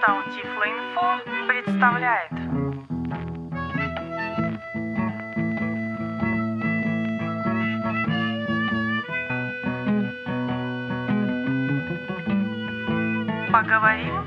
Портал Тифлоинфо представляет. Поговорим?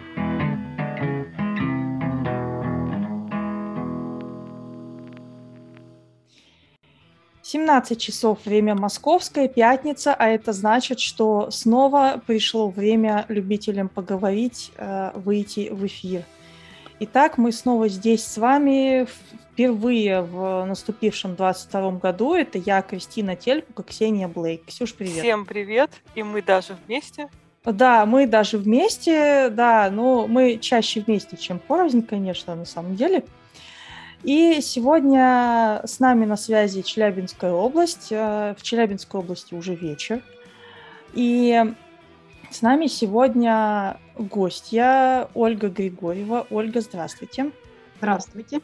17 часов, время московское, пятница, а это значит, что снова пришло время любителям поговорить, выйти в эфир. Итак, мы снова здесь с вами впервые в наступившем 22 году. Это я, Кристина Тельпук, Ксения Блейк. Ксюш, привет. Всем привет, и мы даже вместе. Да, мы даже вместе, да, но мы чаще вместе, чем порознь, конечно, на самом деле. И сегодня с нами на связи Челябинская область. В Челябинской области уже вечер. И с нами сегодня гостья Ольга Григорьева. Ольга, здравствуйте. Здравствуйте.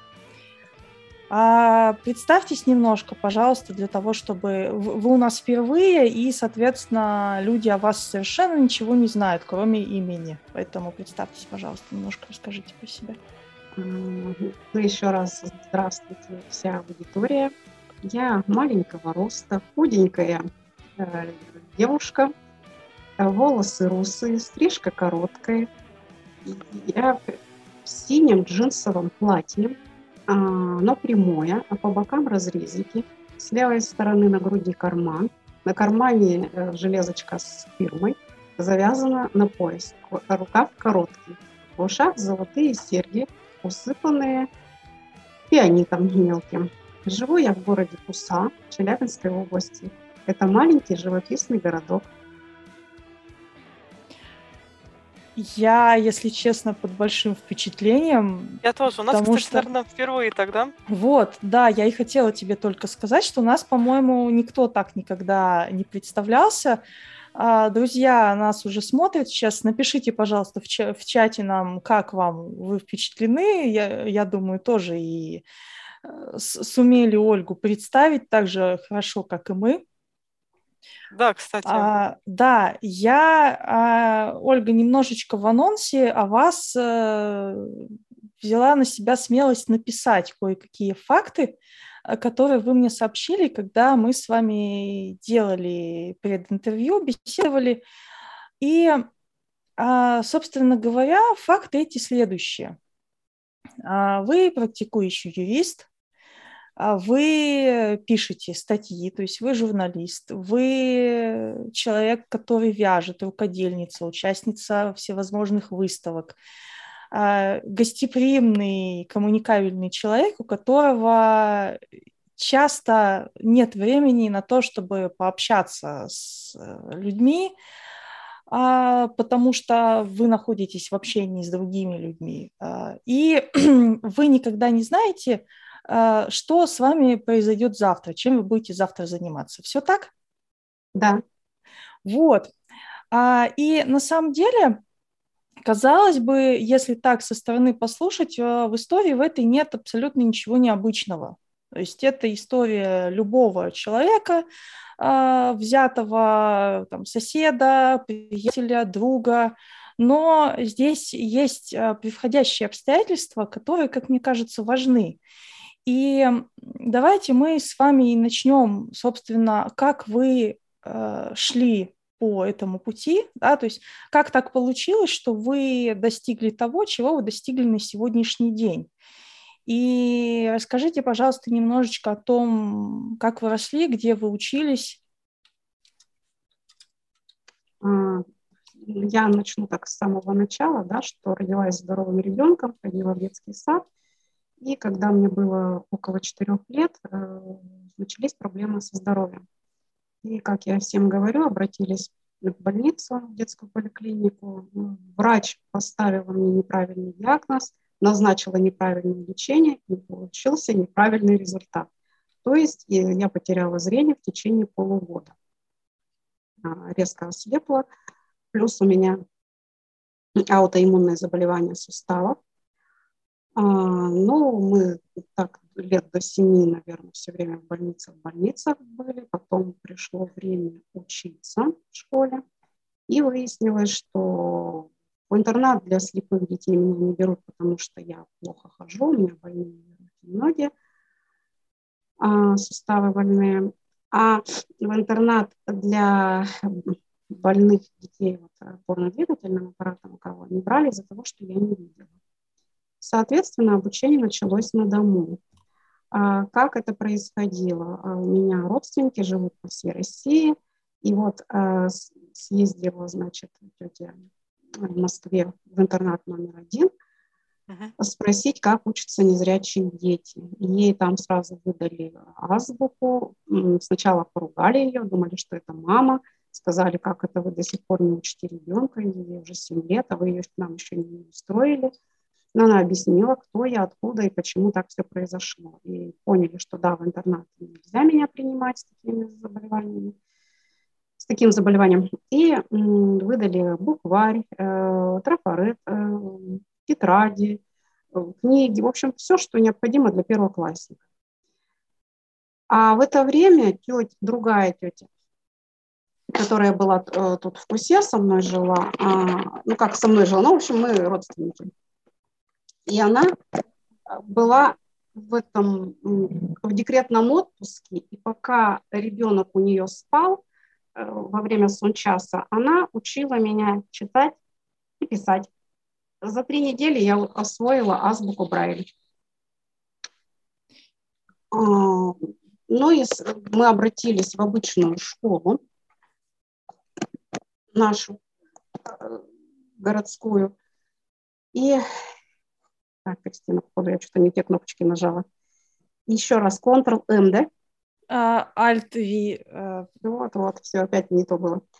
Представьтесь немножко, пожалуйста, для того, чтобы... Вы у нас впервые, и, соответственно, люди о вас совершенно ничего не знают, кроме имени. Поэтому представьтесь, пожалуйста, немножко расскажите про себя. Еще раз здравствуйте, вся аудитория. Я маленького роста, худенькая девушка, волосы русые, стрижка короткая. Я в синем джинсовом платье, но прямое, а по бокам разрезики. С левой стороны на груди карман. На кармане железочка с фирмой, завязана на пояс. Рукав короткий. В ушах золотые серьги, усыпанные пианитом мелким. Живу я в городе Куса, Челябинской области. Это маленький живописный городок. Я, если честно, под большим впечатлением. Я тоже. У нас, кстати, наверное, впервые тогда. Вот, да, я и хотела тебе только сказать, что у нас, по-моему, никто так никогда не представлялся. Друзья нас уже смотрят сейчас. Напишите, пожалуйста, в чате нам, как вам, вы впечатлены. Я думаю, тоже и сумели Ольгу представить так же хорошо, как и мы. Да, кстати. Да, я, Ольга, немножечко в анонсе о вас взяла на себя смелость написать кое-какие факты, которые вы мне сообщили, когда мы с вами делали прединтервью, беседовали. И, собственно говоря, факты эти следующие. Вы практикующий юрист, вы пишете статьи, то есть вы журналист, вы человек, который вяжет, рукодельница, участница всевозможных выставок, гостеприимный, коммуникабельный человек, у которого часто нет времени на то, чтобы пообщаться с людьми, потому что вы находитесь в общении с другими людьми. И вы никогда не знаете, что с вами произойдет завтра, чем вы будете завтра заниматься. Все так? Да. Вот. И на самом деле, казалось бы, если так со стороны послушать, в истории в этой нет абсолютно ничего необычного. То есть это история любого человека, взятого там, соседа, приятеля, друга. Но здесь есть превходящие обстоятельства, которые, как мне кажется, важны. И давайте мы с вами начнем, собственно, как вы шли по этому пути, да, то есть как так получилось, что вы достигли того, чего вы достигли на сегодняшний день. И расскажите, пожалуйста, немножечко о том, как вы росли, где вы учились. Я начну так с самого начала, да, что родилась здоровым ребенком, ходила в детский сад. И когда мне было около 4 лет, начались проблемы со здоровьем. И, как я всем говорю, обратились в больницу, в детскую поликлинику. Врач поставила мне неправильный диагноз, назначила неправильное лечение, и получился неправильный результат. То есть я потеряла зрение в течение полугода. Резко ослепла. Плюс у меня аутоиммунное заболевание суставов. Ну, мы так лет до 7, наверное, все время в больницах были. Потом пришло время учиться в школе. И выяснилось, что В интернат для слепых детей меня не берут, потому что я плохо хожу, у меня больные ноги, суставы больные. А в интернат для больных детей опорно-двигательным аппаратом, кого не брали из-за того, что я не видела. Соответственно, обучение началось на дому. Как это происходило? У меня родственники живут по всей России, и вот съездила, значит, тетя в Москве в интернат номер 1, спросить, как учатся незрячие дети. Ей там сразу выдали азбуку. Сначала поругали ее, думали, что это мама. Сказали, как это вы до сих пор не учите ребенка, ей уже 7 лет, а вы ее к нам еще не устроили. Но она объяснила, кто я, откуда и почему так все произошло. И поняли, что да, в интернат нельзя меня принимать с таким заболеванием. И выдали букварь, трафарет, тетради, книги, в общем, все, что необходимо для первоклассника. А в это время другая тетя, которая была тут в Кусе, со мной жила, со мной жила, в общем, мы родственники. И она была в декретном отпуске, и пока ребенок у нее спал во время сончаса, она учила меня читать и писать. За 3 недели я освоила азбуку Брайля. Мы обратились в обычную школу, нашу городскую. И, так, Кристина, походу, я что-то не те кнопочки нажала. Еще раз, Ctrl-M, да? Alt-V. Вот, все, опять не то было.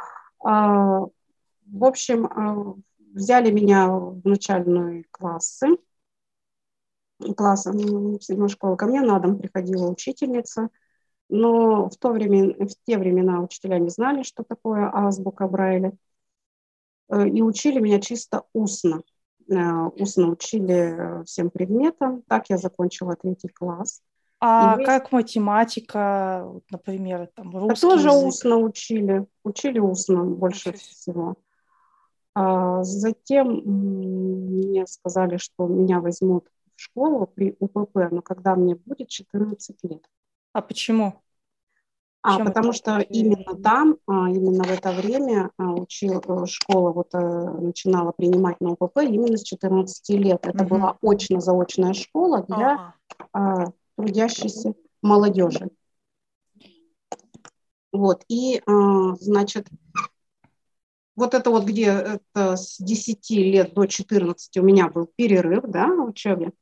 В общем, взяли меня в начальные классы. Седьмой школы. Ко мне на дом приходила учительница. Но в те времена учителя не знали, что такое азбука Брайля. И учили меня чисто устно. Устно учили всем предметам. Так я закончила 3 класс. Как математика, например, там русский тоже язык? Устно учили. Учили устно больше всего. Затем мне сказали, что меня возьмут в школу при УПП, но когда мне будет 14 лет. А почему? Потому что именно там, именно в это время школа начинала принимать на УПП именно с 14 лет. Это была очно-заочная школа для трудящейся молодежи. Вот, и, значит, вот это вот где-то с 10 лет до 14 у меня был перерыв, да, в учебе.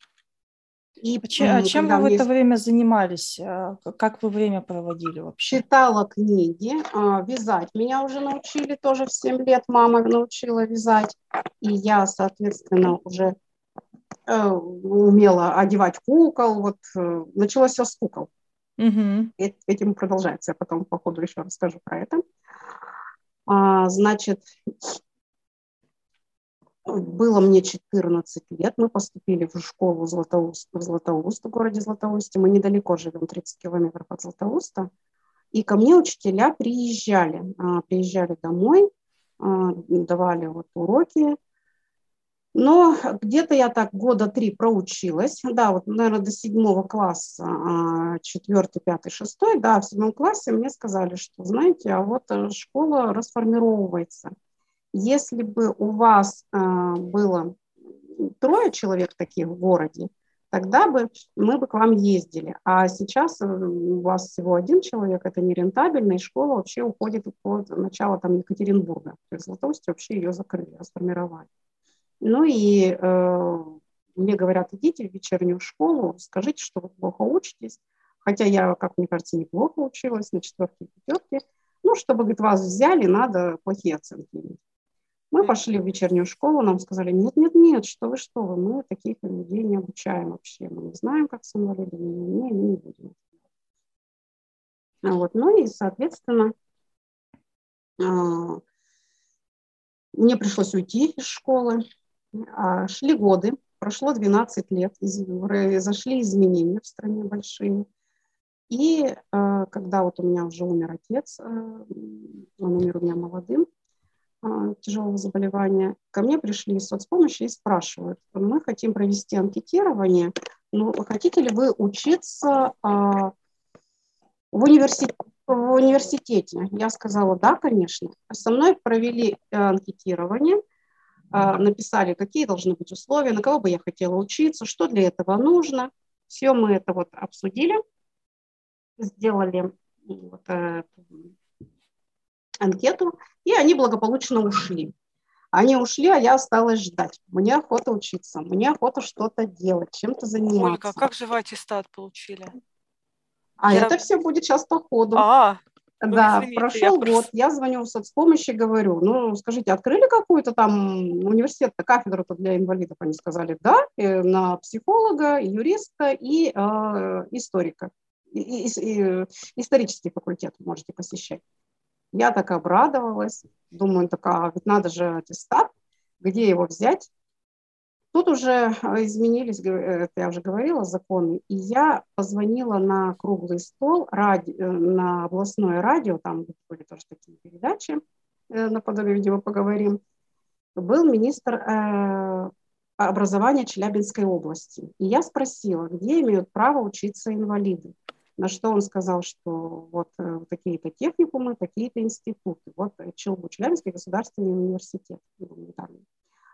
Чем вы в это время занимались? Как вы время проводили вообще? Читала книги, вязать. Меня уже научили тоже в 7 лет, мама научила вязать. И я, соответственно, уже умела одевать кукол. Вот началось все с кукол. Этим продолжается. Я потом, по ходу, еще расскажу про это. Значит, было мне 14 лет, мы поступили в школу в Златоуст, в городе Златоусте. Мы недалеко живем, 30 километров от Златоуста. И ко мне учителя приезжали домой, давали уроки. Но где-то я так 3 года проучилась. Да, вот, наверное, до 7 класса, 4, 5, 6. Да, в 7 классе мне сказали, что, знаете, а вот школа расформировывается. Если бы у вас было 3 человек таких в городе, тогда мы бы к вам ездили. А сейчас у вас всего 1 человек, это нерентабельно, и школа вообще уходит под начало Екатеринбурга. То есть в Златоусте вообще ее закрыли, расформировали. Ну и мне говорят, идите в вечернюю школу, скажите, что вы плохо учитесь. Хотя я, как мне кажется, неплохо училась, на 4 и 5. Ну, чтобы, говорит, вас взяли, надо плохие оценки иметь. Мы пошли в вечернюю школу, нам сказали, нет, что вы, мы таких людей не обучаем вообще, мы не знаем, как с инвалидами, не будем. Вот. Ну и, соответственно, мне пришлось уйти из школы. Шли годы, прошло 12 лет, произошли изменения в стране большие. И когда вот у меня уже умер отец, он умер у меня молодым, тяжелого заболевания, ко мне пришли из соцпомощи и спрашивают: мы хотим провести анкетирование, ну, хотите ли вы учиться в университете? Я сказала: да, конечно. Со мной провели анкетирование, написали, какие должны быть условия, на кого бы я хотела учиться, что для этого нужно. Все мы это вот обсудили, сделали вот, анкету, и они благополучно ушли. Они ушли, а я осталась ждать. Мне охота учиться, мне охота что-то делать, чем-то заниматься. Ольга, как же вы аттестат получили? Это все будет сейчас по ходу. Ну, да, извините, прошел год, я звоню в соцпомощь и говорю: ну, скажите, открыли какую-то там университет-то, кафедру-то для инвалидов? Они сказали: да, на психолога, юриста и историка. И исторический факультет можете посещать. Я так обрадовалась, думаю, такая, ведь надо же аттестат, где его взять? Тут уже изменились, это я уже говорила, законы, и я позвонила на круглый стол, на областное радио, там были тоже такие передачи, наподобие «Видео поговорим». Был министр образования Челябинской области, и я спросила, где имеют право учиться инвалиды. На что он сказал, что вот такие-то техникумы, такие-то институты. Вот ЧГУ, Челябинский государственный университет гуманитарный.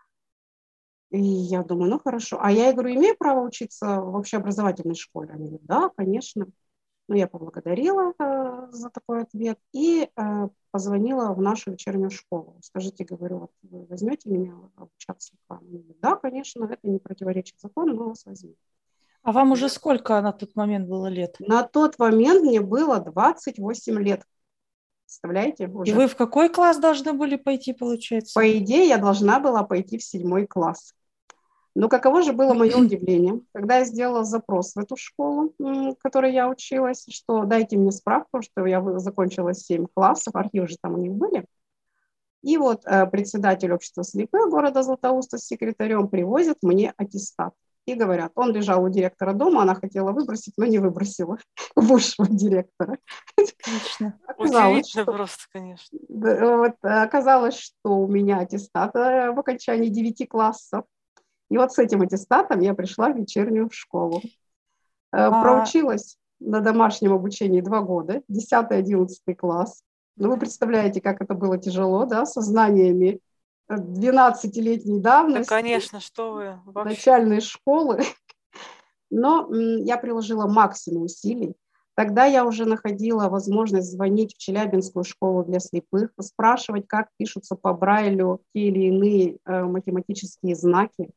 И я думаю, ну хорошо. А я говорю, имею право учиться в общеобразовательной школе? Они говорят: да, конечно. Ну, я поблагодарила за такой ответ и позвонила в нашу вечернюю школу. Скажите, говорю, вот вы возьмете меня обучаться к вам? Они говорят: да, конечно, это не противоречит закону, мы вас возьмем. А вам уже сколько на тот момент было лет? На тот момент мне было 28 лет. Представляете? Уже. И вы в какой класс должны были пойти, получается? По идее, я должна была пойти в 7 класс. Но каково же было мое удивление, когда я сделала запрос в эту школу, в которой я училась, что дайте мне справку, что я закончила 7 классов, архивы же там у них были. И вот председатель общества слепых города Златоуста с секретарем привозят мне аттестат. И говорят, он лежал у директора дома, она хотела выбросить, но не выбросила бывшего директора. Отлично. Удивительно просто, конечно. Вот, оказалось, что у меня аттестат в окончании 9 классов. И вот с этим аттестатом я пришла в вечернюю школу. Проучилась на домашнем обучении 2 года, 10-11 класс. Ну, вы представляете, как это было тяжело, да, со знаниями 12-летней давности. Да, конечно, что вы. Вообще. Начальной школы. Но я приложила максимум усилий. Тогда я уже находила возможность звонить в Челябинскую школу для слепых, спрашивать, как пишутся по Брайлю те или иные математические знаки.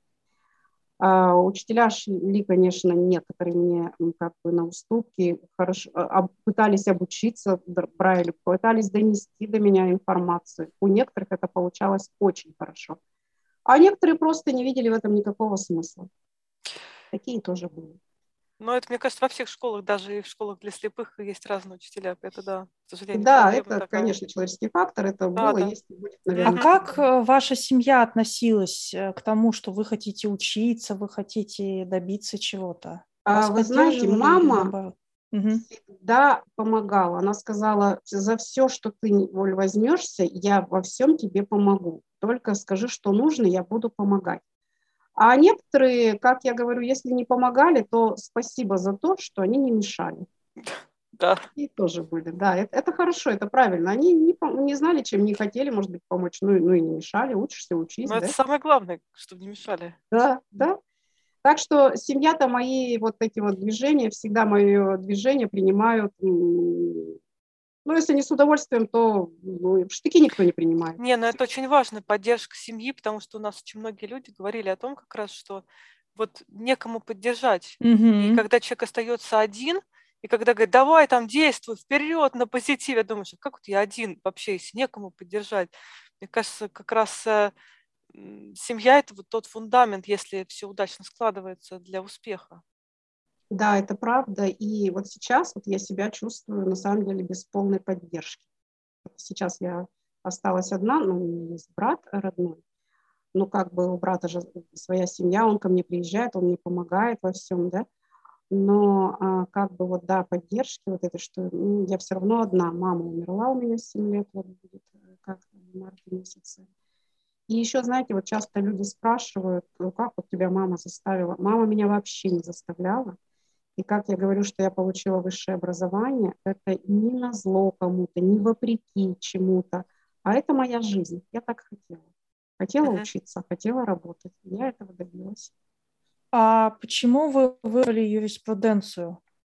Учителя шли, конечно, некоторые мне как бы на уступки, хорошо, пытались обучиться Брайлю, пытались донести до меня информацию. У некоторых это получалось очень хорошо. А некоторые просто не видели в этом никакого смысла. Такие тоже были. Но это, мне кажется, во всех школах, даже и в школах для слепых есть разные учителя. Это, да, к сожалению, да, это, такая. Конечно, человеческий фактор. Это да, было, да. есть и будет, наверное. А как ваша семья относилась к тому, что вы хотите учиться, вы хотите добиться чего-то? Вы знаете, мама всегда помогала. Она сказала, за все, что ты, Оль, возьмешься, я во всем тебе помогу. Только скажи, что нужно, я буду помогать. А некоторые, как я говорю, если не помогали, то спасибо за то, что они не мешали. Да. И тоже были, да, это хорошо, это правильно. Они не знали, чем не хотели, может быть, помочь, ну и не мешали, учишься, учись. Но да? Это самое главное, чтобы не мешали. Да, да. Так что семья-то мои вот эти вот движения, всегда мое движение принимают, ну, если не с удовольствием, то в штыки никто не принимает. Не, но это очень важно, поддержка семьи, потому что у нас очень многие люди говорили о том как раз, что вот некому поддержать. И когда человек остается один, и когда говорит, давай там действуй, вперед на позитиве, я думаю, что как вот я один вообще, если некому поддержать. Мне кажется, как раз семья – это вот тот фундамент, если все удачно складывается для успеха. Да, это правда. И вот сейчас вот я себя чувствую на самом деле без полной поддержки. Сейчас я осталась одна, но у меня есть брат родной. Ну, как бы у брата же своя семья, он ко мне приезжает, он мне помогает во всем, да. Но как бы вот, да, поддержки вот это, что я все равно одна. Мама умерла у меня 7 лет, вот будет, как в марте месяце. И еще, знаете, вот часто люди спрашивают, ну, как вот тебя мама заставила. Мама меня вообще не заставляла. И как я говорю, что я получила высшее образование, это не назло кому-то, не вопреки чему-то, а это моя жизнь. Я так хотела. Хотела учиться, хотела работать. Я этого добилась. А почему вы выбрали юриспруденцию?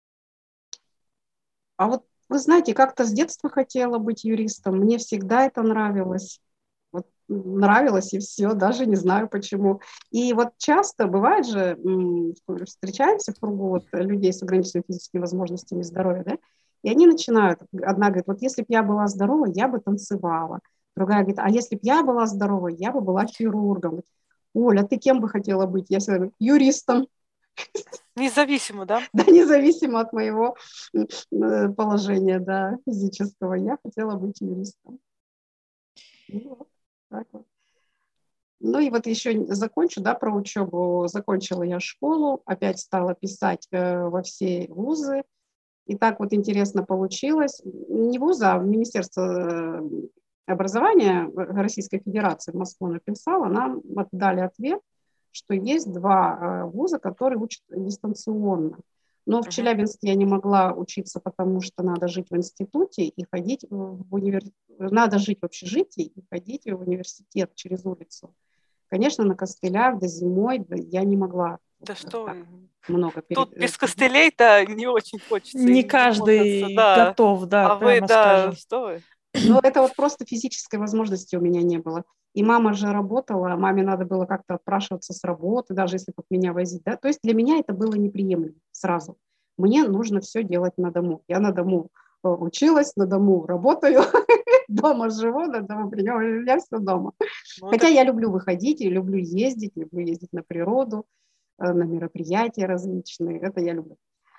А вот вы знаете, как-то с детства хотела быть юристом. Мне всегда это нравилось. Вот нравилось и все, даже не знаю почему. И вот часто бывает же, встречаемся в кругу вот людей с ограниченными физическими возможностями здоровья, да, и они начинают, одна говорит, вот если бы я была здорова, я бы танцевала. Другая говорит, а если бы я была здорова, я бы была хирургом. Оля, ты кем бы хотела быть? Я всегда говорю, юристом. Независимо, да? Да, независимо от моего положения, да, физического. Я хотела быть юристом. Ну, вот, так вот. Ну и вот еще закончу, да, про учебу. Закончила я школу, опять стала писать во все вузы. И так вот интересно получилось. Не вуза, а в Министерство образования Российской Федерации в Москву написала. Нам дали ответ, что есть 2 вуза, которые учат дистанционно. Но в Челябинске я не могла учиться, потому что надо жить в институте и ходить в университет. Надо жить в общежитии и ходить в университет через улицу. Конечно, на костылях, да зимой, да, я не могла. Да что, много тут без костылей-то не очень хочется. Не каждый готов, да, а вы, прямо скажем. что вы? Ну, это вот просто физической возможности у меня не было. И мама же работала, маме надо было как-то отпрашиваться с работы, даже если под меня возить. Да? То есть для меня это было неприемлемо сразу. Мне нужно все делать на дому. Я на дому училась, на дому работаю, дома живу, на дому прием, у меня все дома. Хотя я люблю выходить, и люблю ездить на природу, на мероприятия различные. Это я люблю.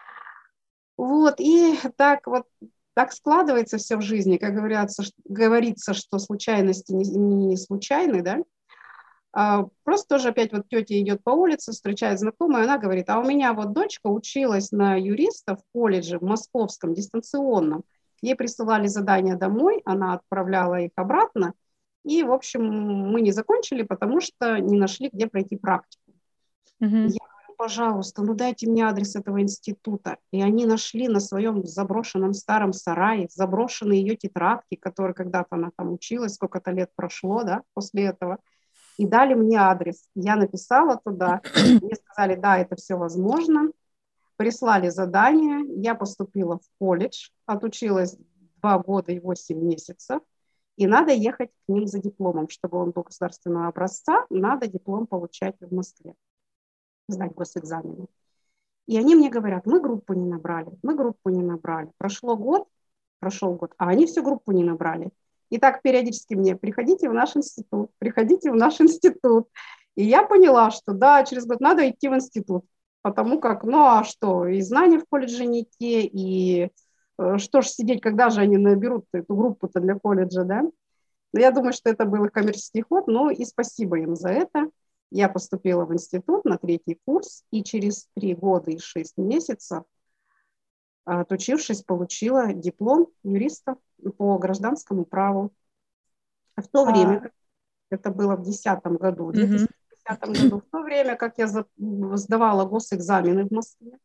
Вот, и так вот так складывается все в жизни, как говорится, что случайности не случайны, да. Просто тоже опять вот тетя идет по улице, встречает знакомую, она говорит, а у меня вот дочка училась на юриста в колледже в московском, дистанционном. Ей присылали задания домой, она отправляла их обратно, и, в общем, мы не закончили, потому что не нашли, где пройти практику. Я говорю, пожалуйста, ну дайте мне адрес этого института. И они нашли на своем заброшенном старом сарае заброшенные ее тетрадки, которые когда-то она там училась, сколько-то лет прошло, да, после этого. И дали мне адрес. Я написала туда, мне сказали, да, это все возможно. Прислали задание, я поступила в колледж, отучилась 2 года и 8 месяцев. И надо ехать к ним за дипломом, чтобы он был государственного образца, надо диплом получать в Москве, сдать госэкзамены. И они мне говорят, мы группу не набрали. Прошел год, а они всю группу не набрали. И так периодически мне, приходите в наш институт. И я поняла, что да, через год надо идти в институт, потому как, ну а что, и знания в колледже не те, и что ж сидеть, когда же они наберут эту группу-то для колледжа, да? Но я думаю, что это был их коммерческий ход, но и спасибо им за это. Я поступила в институт на 3-й курс, и через 3 года и 6 месяцев, отучившись, получила диплом юриста по гражданскому праву. В то время, это было в 2010 году, в то время, как я сдавала госэкзамены в Москве,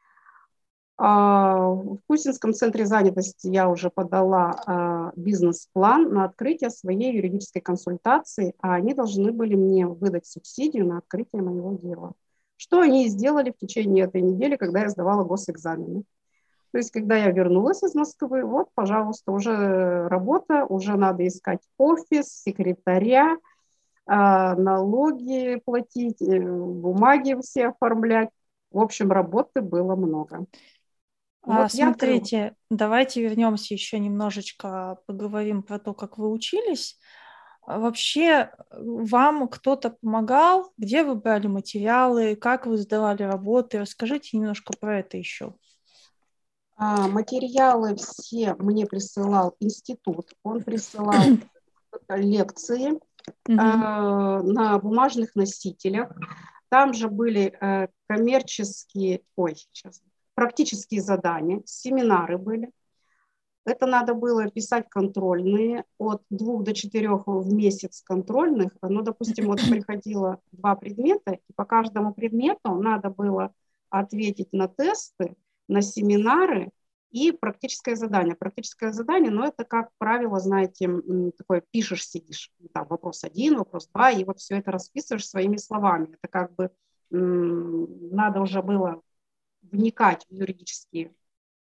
в Кусинском центре занятости я уже подала бизнес-план на открытие своей юридической консультации, а они должны были мне выдать субсидию на открытие моего дела. Что они и сделали в течение этой недели, когда я сдавала госэкзамены. То есть, когда я вернулась из Москвы, вот, пожалуйста, уже работа, уже надо искать офис, секретаря, налоги платить, бумаги все оформлять. В общем, работы было много. Вот смотрите, давайте вернемся еще немножечко, поговорим про то, как вы учились. Вообще, вам кто-то помогал? Где вы брали материалы? Как вы сдавали работы? Расскажите немножко про это еще. Материалы все мне присылал институт. Он присылал лекции на бумажных носителях. Там же были практические задания, семинары были. Это надо было писать контрольные от 2 до 4 в месяц контрольных. Ну, допустим, вот приходило 2 предмета, и по каждому предмету надо было ответить на тесты, на семинары и практическое задание. Практическое задание, ну, это, как правило, знаете, такое пишешь, сидишь. Там вопрос 1, вопрос 2, и вот все это расписываешь своими словами. Это как бы надо уже было вникать в юридические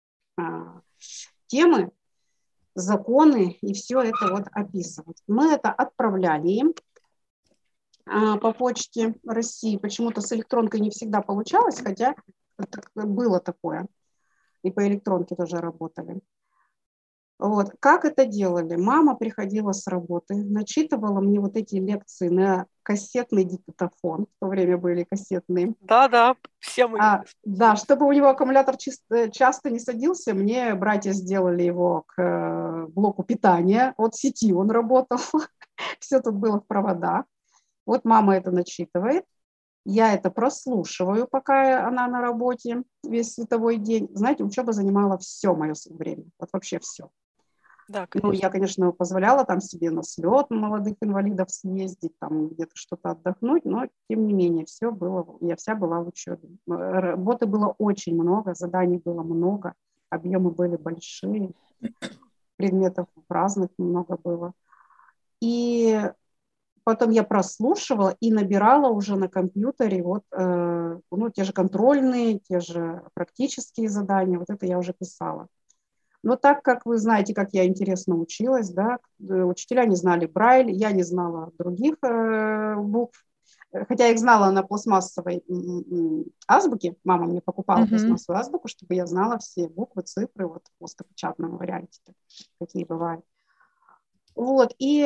темы, законы и все это вот описывать. Мы это отправляли им по почте России. Почему-то с электронкой не всегда получалось, хотя было такое. И по электронке тоже работали. Вот. Как это делали? Мама приходила с работы, начитывала мне вот эти лекции на кассетный диктофон. В то время были кассетные. Да, все мы. Да, чтобы у него аккумулятор часто не садился, мне братья сделали его к блоку питания. От сети он работал. Все тут было в проводах. Вот мама это начитывает. Я это прослушиваю, пока она на работе весь световой день. Знаете, учеба занимала все мое время. Вот вообще все. Да, ну, я, конечно, позволяла там себе на слет молодых инвалидов съездить, там где-то что-то отдохнуть, но тем не менее все было, я вся была в учебе. Работы было очень много, заданий было много, объемы были большие, предметов разных много было. И потом я прослушивала и набирала уже на компьютере вот, ну, те же контрольные, те же практические задания, вот это я уже писала. Но так как вы знаете, как я интересно училась, да, учителя не знали Брайль, я не знала других букв, хотя я их знала на пластмассовой азбуке, мама мне покупала пластмассовую азбуку, чтобы я знала все буквы, цифры, вот в плоскопечатном варианте, какие бывают. Вот, и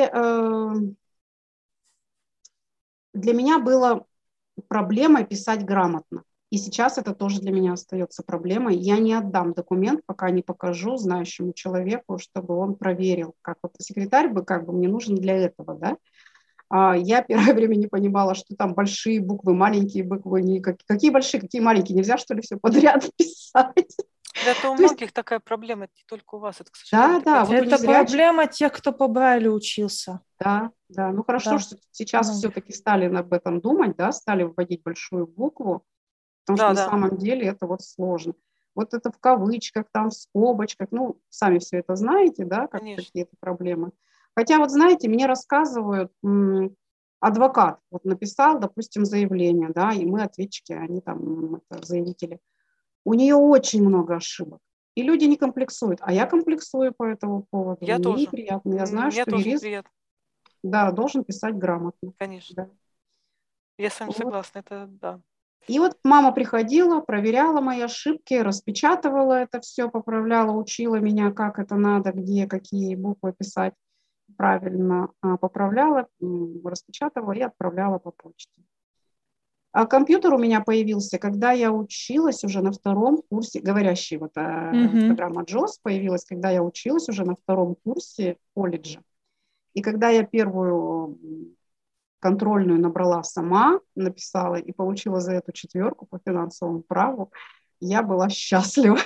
для меня было проблемой писать грамотно. И сейчас это тоже для меня остается проблемой. Я не отдам документ, пока не покажу знающему человеку, чтобы он проверил. Как вот секретарь бы, как бы мне нужен для этого, да. Я первое время не понимала, что там большие буквы, маленькие буквы. Какие большие, какие маленькие? Нельзя, что ли, все подряд писать? Это у многих такая проблема, это не только у вас. Это, к сожалению, да. Вот это проблема тех, кто по Брайлю учился. Да. Ну хорошо, что сейчас все-таки стали об этом думать, да, стали вводить большую букву. Потому что на самом деле это вот сложно. Вот это в кавычках, там в скобочках, ну, сами все это знаете, да, как какие-то проблемы. Хотя вот знаете, мне рассказывают, адвокат вот написал, допустим, заявление, да, и мы ответчики, они там заявители. У нее очень много ошибок. И люди не комплексуют, а я комплексую по этому поводу. Я мне тоже. Неприятно. Я знаю, мне что тоже юрист должен писать грамотно. Конечно. Да. Я с вами согласна, это да. И вот мама приходила, проверяла мои ошибки, распечатывала это все, поправляла, учила меня, как это надо, где, какие буквы писать правильно, поправляла, распечатывала и отправляла по почте. А компьютер у меня появился, когда я училась уже на 2 курсе, говорящий вот программа JAWS появилась, когда я училась уже на 2 курсе колледжа. И когда я первую контрольную набрала сама, написала и получила за эту 4 по финансовому праву, я была счастлива,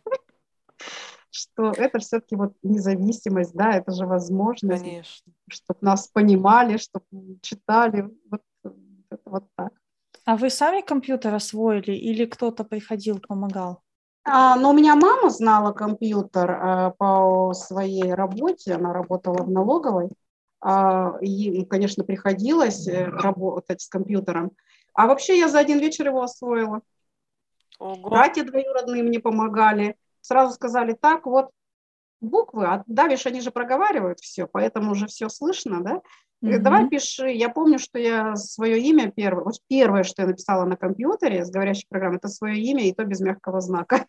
что это все-таки вот независимость, да, это же возможность, чтобы нас понимали, чтобы читали, вот это вот так. А вы сами компьютер освоили или кто-то приходил, помогал? Но у меня мама знала компьютер по своей работе, она работала в налоговой. И, конечно, приходилось работать с компьютером. А вообще я за 1 вечер его освоила. Ого. Братья двоюродные мне помогали. Сразу сказали, так, вот буквы, а давишь, они же проговаривают все, поэтому уже все слышно, да? Давай пиши. Я помню, что я свое имя первое, что я написала на компьютере с говорящей программой, это свое имя, и то без мягкого знака.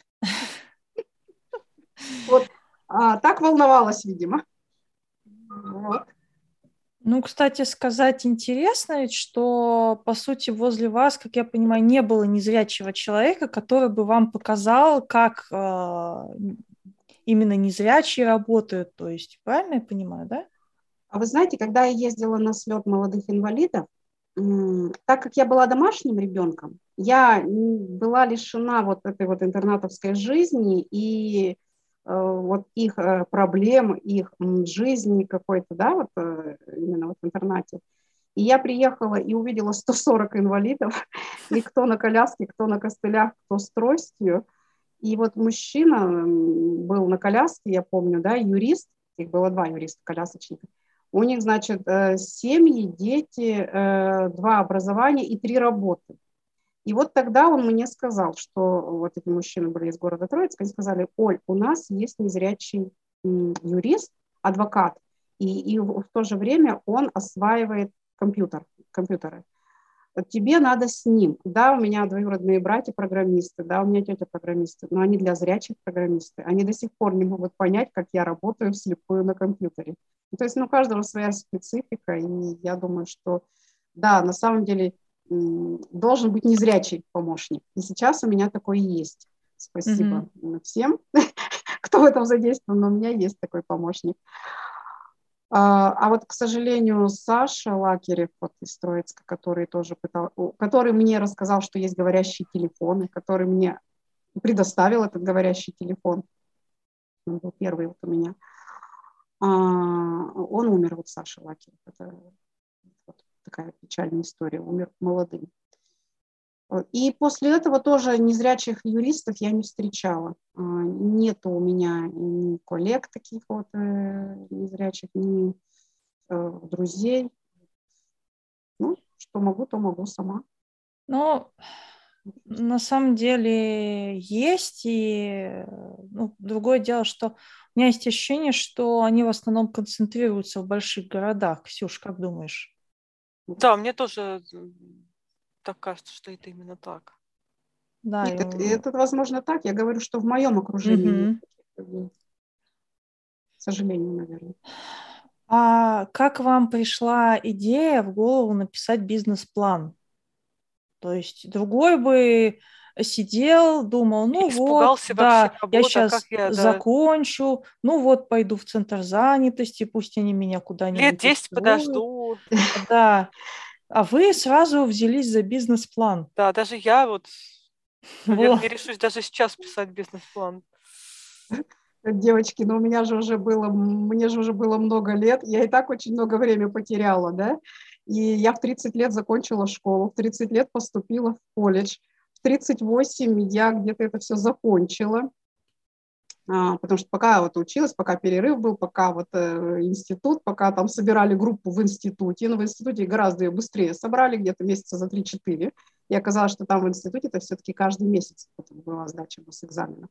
Вот. Так волновалась, видимо. Вот. Ну, кстати сказать, интересно ведь, что, по сути, возле вас, как я понимаю, не было незрячего человека, который бы вам показал, как именно незрячие работают. То есть, правильно я понимаю, да? А вы знаете, когда я ездила на слет молодых инвалидов, так как я была домашним ребенком, я была лишена вот этой вот интернатовской жизни, и вот их проблем, их жизни какой-то, да, вот именно вот в интернате. И я приехала и увидела 140 инвалидов, и кто на коляске, кто на костылях, кто с тростью. И вот мужчина был на коляске, я помню, да, юрист, их было 2 юриста-колясочника. У них, значит, семьи, дети, 2 образования и 3 работы. И вот тогда он мне сказал, что вот эти мужчины были из города Троицка, они сказали: Оль, у нас есть незрячий юрист, адвокат, и в то же время он осваивает компьютеры. Вот тебе надо с ним. Да, у меня двоюродные братья программисты, да, у меня тетя программисты, но они для зрячих программисты. Они до сих пор не могут понять, как я работаю вслепую на компьютере. То есть, у каждого своя специфика, и я думаю, что, да, на самом деле должен быть незрячий помощник. И сейчас у меня такой есть. Спасибо всем, кто в этом задействован, но у меня есть такой помощник. А вот, к сожалению, Саша Лакерев вот из Троицка, который мне рассказал, что есть говорящие телефоны, который мне предоставил этот говорящий телефон, он был первый вот у меня, он умер, вот Саша Лакерев. Это вот такая печальная история, умер молодым. И после этого тоже незрячих юристов я не встречала. Нету у меня ни коллег таких вот незрячих, ни друзей. Ну, что могу, то могу сама. Ну, на самом деле есть, и другое дело, что у меня есть ощущение, что они в основном концентрируются в больших городах. Ксюш, как думаешь? Да, мне тоже так кажется, что это именно так. Да, это возможно так. Я говорю, что в моем окружении нет таких людей. К сожалению, наверное. А как вам пришла идея в голову написать бизнес-план? То есть другой бы сидел, думал, испугался да, работы, я сейчас как закончу, пойду в центр занятости, пусть они меня куда-нибудь лет 10 устроят. подожду. Да, а вы сразу взялись за бизнес-план. Да, даже я наверное, не решусь даже сейчас писать бизнес-план. Девочки, но мне же уже было много лет, я и так очень много времени потеряла, да, и я в 30 лет закончила школу, в 30 лет поступила в колледж, в 38 я где-то это все закончила, потому что пока вот училась, пока перерыв был, пока вот институт, пока там собирали группу в институте, но в институте гораздо ее быстрее собрали, где-то месяца за 3-4, и оказалось, что там в институте это все-таки каждый месяц была сдача госэкзамена.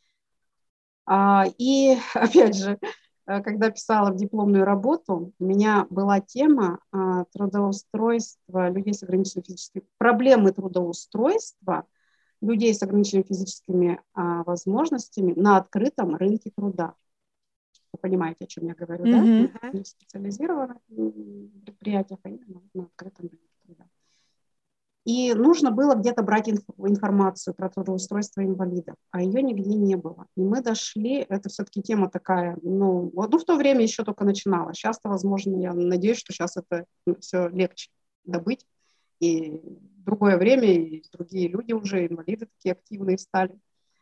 И, опять же, когда писала дипломную работу, у меня была тема трудоустройства людей с ограниченными физическими... Проблемы трудоустройства людей с ограниченными физическими возможностями на открытом рынке труда. Вы понимаете, о чем я говорю, да? Не в специализированных предприятиях, а именно на открытом рынке труда. И нужно было где-то брать информацию про трудоустройство инвалидов, а ее нигде не было. И мы дошли, это все-таки тема такая, в то время еще только начинала. Сейчас-то, возможно, я надеюсь, что сейчас это все легче добыть. И другое время, и другие люди уже, инвалиды такие активные стали.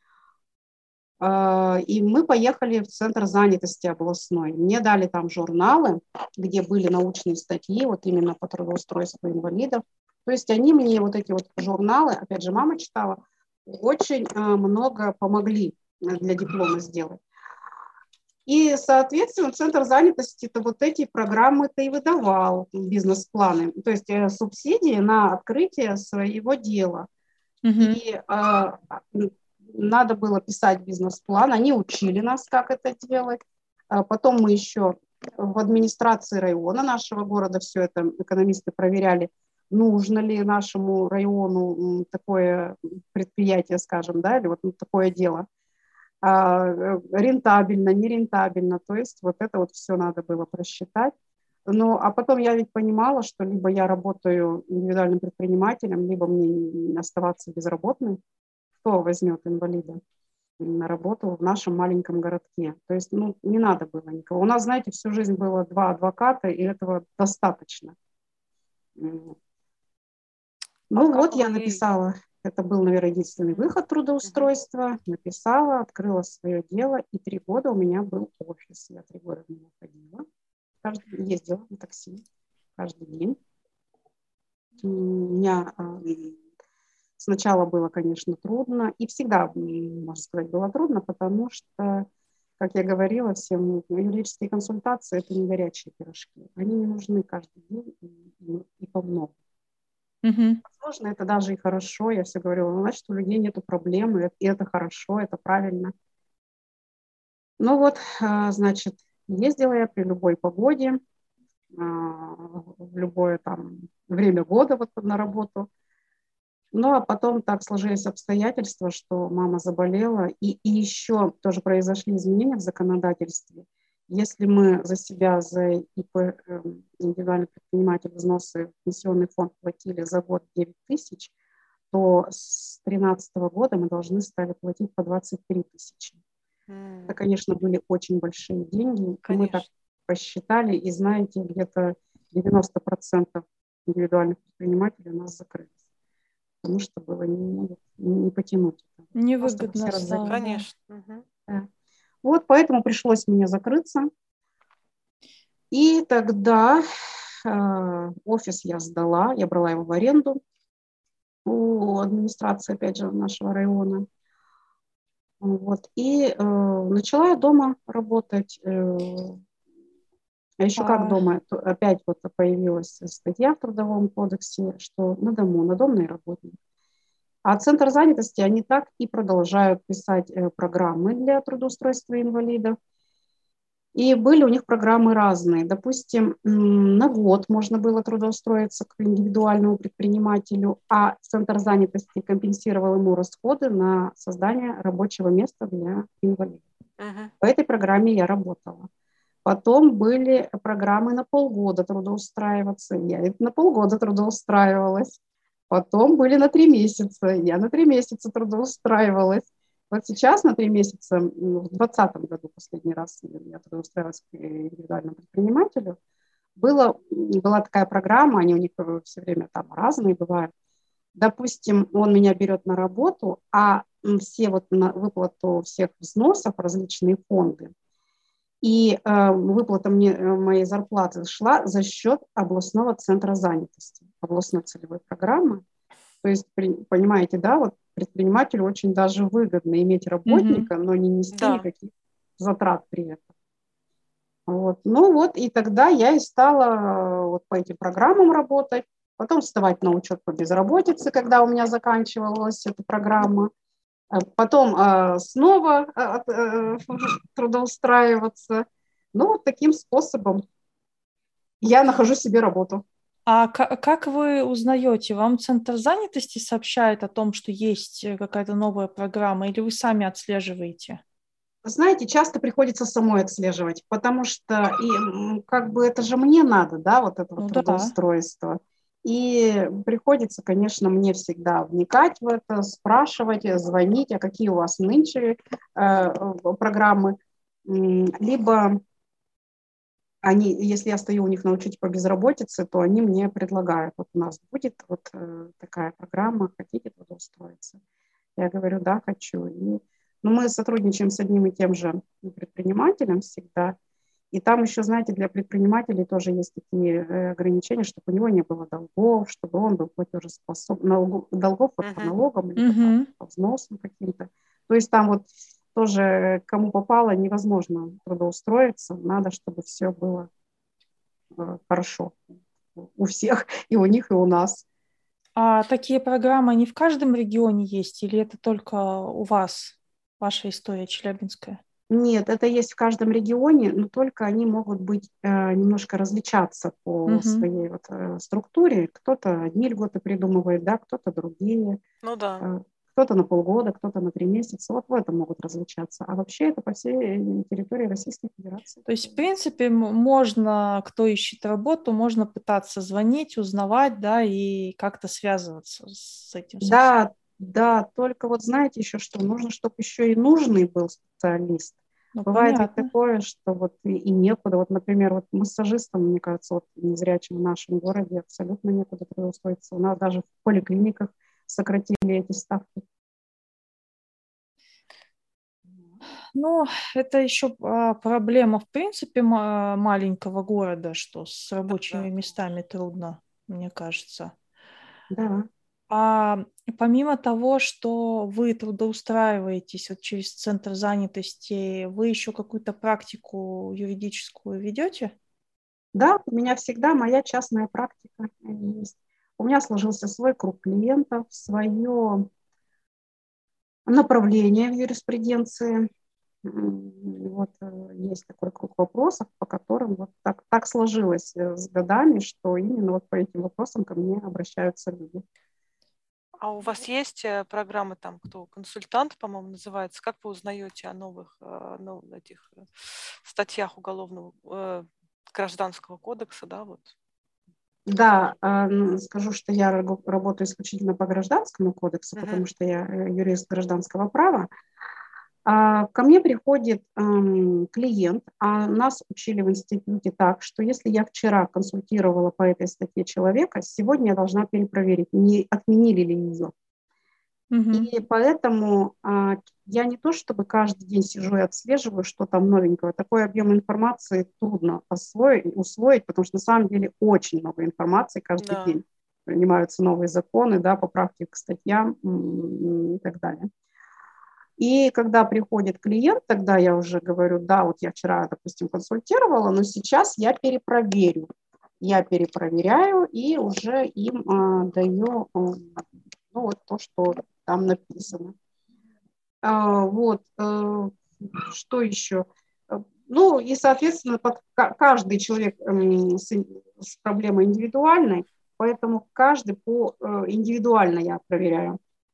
И мы поехали в центр занятости областной. Мне дали там журналы, где были научные статьи, вот именно по трудоустройству инвалидов. То есть они мне вот эти вот журналы, опять же, мама читала, очень много помогли для диплома сделать. И, соответственно, центр занятости-то вот эти программы-то и выдавал, бизнес-планы, то есть субсидии на открытие своего дела. И надо было писать бизнес-план, они учили нас, как это делать. Потом мы еще в администрации района нашего города все это экономисты проверяли, нужно ли нашему району такое предприятие, скажем, да, или вот такое дело, рентабельно, нерентабельно, то есть вот это вот все надо было просчитать. А потом я ведь понимала, что либо я работаю индивидуальным предпринимателем, либо мне оставаться безработной. Кто возьмет инвалида на работу в нашем маленьком городке? То есть, не надо было никого. У нас, знаете, всю жизнь было 2 адвоката, и этого достаточно. Я написала Это был, наверное, единственный выход трудоустройства. Написала, открыла свое дело, и 3 года у меня был офис. Я 3 года в него ходила, ездила на такси каждый день. У меня сначала было, конечно, трудно, и всегда, можно сказать, было трудно, потому что, как я говорила всем, юридические консультации – это не горячие пирожки. Они не нужны каждый день и по много. Возможно, это даже и хорошо. Я все говорила, значит, у людей нет проблемы, и это хорошо, это правильно. Ну вот, значит, ездила я при любой погоде, в любое там время года вот на работу. Ну, а потом так сложились обстоятельства, что мама заболела, и еще тоже произошли изменения в законодательстве. Если мы за себя, за ИП, индивидуальный предприниматель, взносы в пенсионный фонд платили за год 9 тысяч, то с 2013 года мы должны стали платить по 23 тысячи. Это, конечно, были очень большие деньги. И мы так посчитали, и знаете, где-то 90% индивидуальных предпринимателей у нас закрылись. Потому что было не потянуть. Невыгодно стало. Конечно. Да. Вот поэтому пришлось мне закрыться. И тогда офис я сдала, я брала его в аренду у администрации, опять же, нашего района. Вот. И начала я дома работать. А еще как дома? Опять вот появилась статья в Трудовом кодексе, что на дому, надомный работник. А Центр занятости, они так и продолжают писать программы для трудоустройства инвалидов. И были у них программы разные. Допустим, на год можно было трудоустроиться к индивидуальному предпринимателю, а Центр занятости компенсировал ему расходы на создание рабочего места для инвалидов. По этой программе я работала. Потом были программы на полгода трудоустраиваться. Я на полгода трудоустраивалась. Потом были на 3 месяца. Я на 3 месяца трудоустраивалась. Вот сейчас на 3 месяца, в 2020 году последний раз я трудоустраивалась к индивидуальному предпринимателю, была такая программа, они у них все время там разные бывают. Допустим, он меня берет на работу, а все вот на выплату всех взносов, различные фонды, и выплата моей зарплаты шла за счет областного центра занятости, областной целевой программы. То есть, понимаете, да, вот предпринимателю очень даже выгодно иметь работника, но не нести никаких затрат при этом. Вот. Ну вот, и тогда я и стала вот по этим программам работать, потом вставать на учет по безработице, когда у меня заканчивалась эта программа. Потом снова трудоустраиваться. Ну, вот таким способом я нахожу себе работу. А как вы узнаете? Вам Центр занятости сообщает о том, что есть какая-то новая программа, или вы сами отслеживаете? Знаете, часто приходится самой отслеживать, потому что как бы это же мне надо, да, вот это вот трудоустройство. И приходится, конечно, мне всегда вникать в это, спрашивать, звонить, а какие у вас нынче программы. Либо они, если я стою у них на учете по безработице, то они мне предлагают, вот у нас будет вот такая программа, хотите трудоустроиться? Я говорю, да, хочу. Мы сотрудничаем с одним и тем же предпринимателем всегда. И там еще, знаете, для предпринимателей тоже есть такие ограничения, чтобы у него не было долгов, чтобы он был платежеспособный, долгов по налогам или по взносам каким-то. То есть там вот тоже кому попало, невозможно трудоустроиться, надо, чтобы все было хорошо у всех, и у них, и у нас. А такие программы не в каждом регионе есть, или это только у вас, ваша история челябинская? Нет, это есть в каждом регионе, но только они могут быть немножко различаться по своей вот, структуре. Кто-то одни льготы придумывает, да, кто-то другие. Ну да. Кто-то на полгода, кто-то на 3 месяца. Вот в этом могут различаться. А вообще это по всей территории Российской Федерации. То есть, в принципе, можно, кто ищет работу, можно пытаться звонить, узнавать, да, и как-то связываться с этим. Да, только вот знаете еще что, нужно, чтобы еще и нужный был специалист. Бывает ведь такое, что вот и некуда. Вот, например, вот массажистам, мне кажется, вот незрячим в нашем городе абсолютно некуда трудоустроиться. У нас даже в поликлиниках сократили эти ставки? Ну, это еще проблема, в принципе, маленького города, что с рабочими местами трудно, мне кажется. Да. А помимо того, что вы трудоустраиваетесь вот через центр занятости, вы еще какую-то практику юридическую ведете? Да, у меня всегда моя частная практика есть. У меня сложился свой круг клиентов, свое направление в юриспруденции. Вот есть такой круг вопросов, по которым вот так сложилось с годами, что именно вот по этим вопросам ко мне обращаются люди. А у вас есть программы там, кто консультант, по-моему, называется? Как вы узнаете о новых этих статьях уголовного гражданского кодекса, да, вот? Да, скажу, что я работаю исключительно по гражданскому кодексу, потому что я юрист гражданского права. Ко мне приходит клиент, а нас учили в институте так, что если я вчера консультировала по этой статье человека, сегодня я должна перепроверить, не отменили ли ее. И поэтому я не то чтобы каждый день сижу и отслеживаю, что там новенького. Такой объем информации трудно усвоить, потому что на самом деле очень много информации каждый день. Принимаются новые законы, да, поправки к статьям и так далее. И когда приходит клиент, тогда я уже говорю, да, вот я вчера, допустим, консультировала, но сейчас я перепроверю. Я перепроверяю и уже им даю вот то, что там написано. Вот, что еще? Ну, и, соответственно, каждый человек с проблемой индивидуальной, поэтому каждый индивидуально я проверяю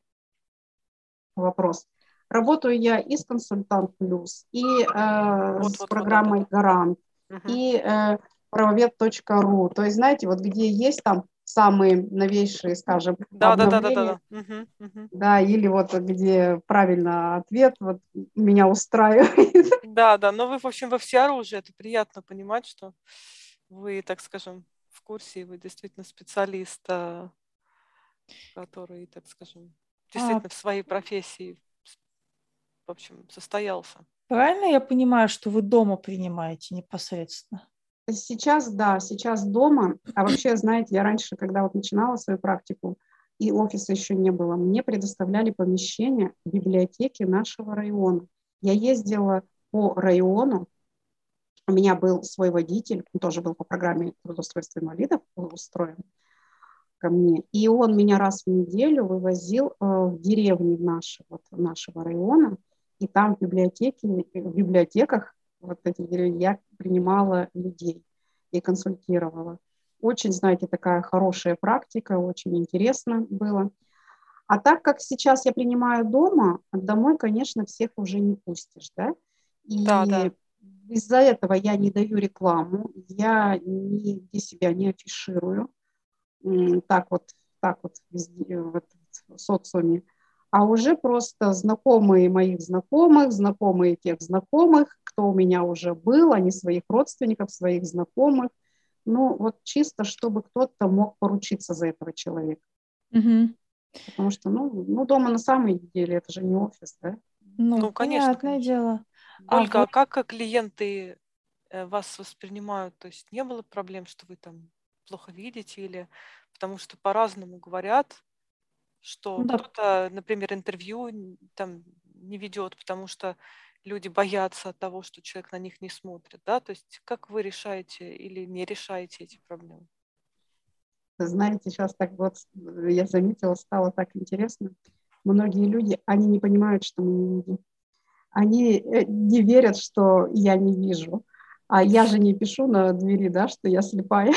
вопрос. Работаю я и с «Консультант Плюс», и с программой «Гарант», и правовед.ру. То есть, знаете, вот где есть там самые новейшие, скажем, обновления. Да, или вот где правильно ответ, вот меня устраивает. Да, ну вы, в общем, во всеоружии. Это приятно понимать, что вы, так скажем, в курсе, и вы действительно специалист, который, так скажем, действительно в своей профессии, в общем, состоялся. Правильно я понимаю, что вы дома принимаете непосредственно? Сейчас, да, сейчас дома. А вообще, знаете, я раньше, когда вот начинала свою практику, и офиса еще не было, мне предоставляли помещение в библиотеке нашего района. Я ездила по району, у меня был свой водитель, он тоже был по программе трудоустройства инвалидов устроен ко мне, и он меня раз в неделю вывозил в деревни нашего района, и там в библиотеках вот этих деревень я принимала людей и консультировала. Очень, знаете, такая хорошая практика, очень интересно было. А так как сейчас я принимаю дома, домой, конечно, всех уже не пустишь, да? И из-за этого я не даю рекламу, я нигде себя не афиширую, так вот везде, в социуме. А уже просто знакомые моих знакомых, знакомые тех знакомых, кто у меня уже был, они своих родственников, своих знакомых. Ну, вот чисто, чтобы кто-то мог поручиться за этого человека. Потому что, дома на самом деле это же не офис, да? Ну, конечно. Понятное дело. Ольга, а как клиенты вас воспринимают? То есть не было проблем, что вы там плохо видите, или потому что по-разному говорят, что кто-то, например, интервью там не ведет, потому что люди боятся того, что человек на них не смотрит, да? То есть как вы решаете или не решаете эти проблемы? Знаете, сейчас так вот я заметила, стало так интересно. Многие люди, они не понимают, что мы не видим. Они не верят, что я не вижу. А я же не пишу на двери, да, что я слепая.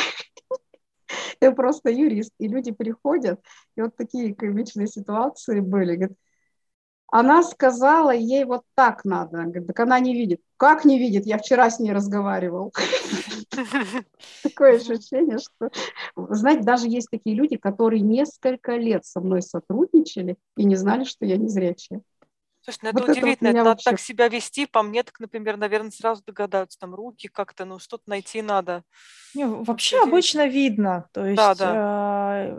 Я просто юрист. И люди приходят, и вот такие комичные ситуации были. Говорят, она сказала, ей вот так надо. Говорит, так она не видит. Как не видит? Я вчера с ней разговаривал. Такое ощущение, что... Знаете, даже есть такие люди, которые несколько лет со мной сотрудничали и не знали, что я незрячая. Слушай, ну это вот удивительно, это надо так себя вести, по мне, так, например, наверное, сразу догадаются, там руки как-то, что-то найти надо. Вообще обычно видно, то есть,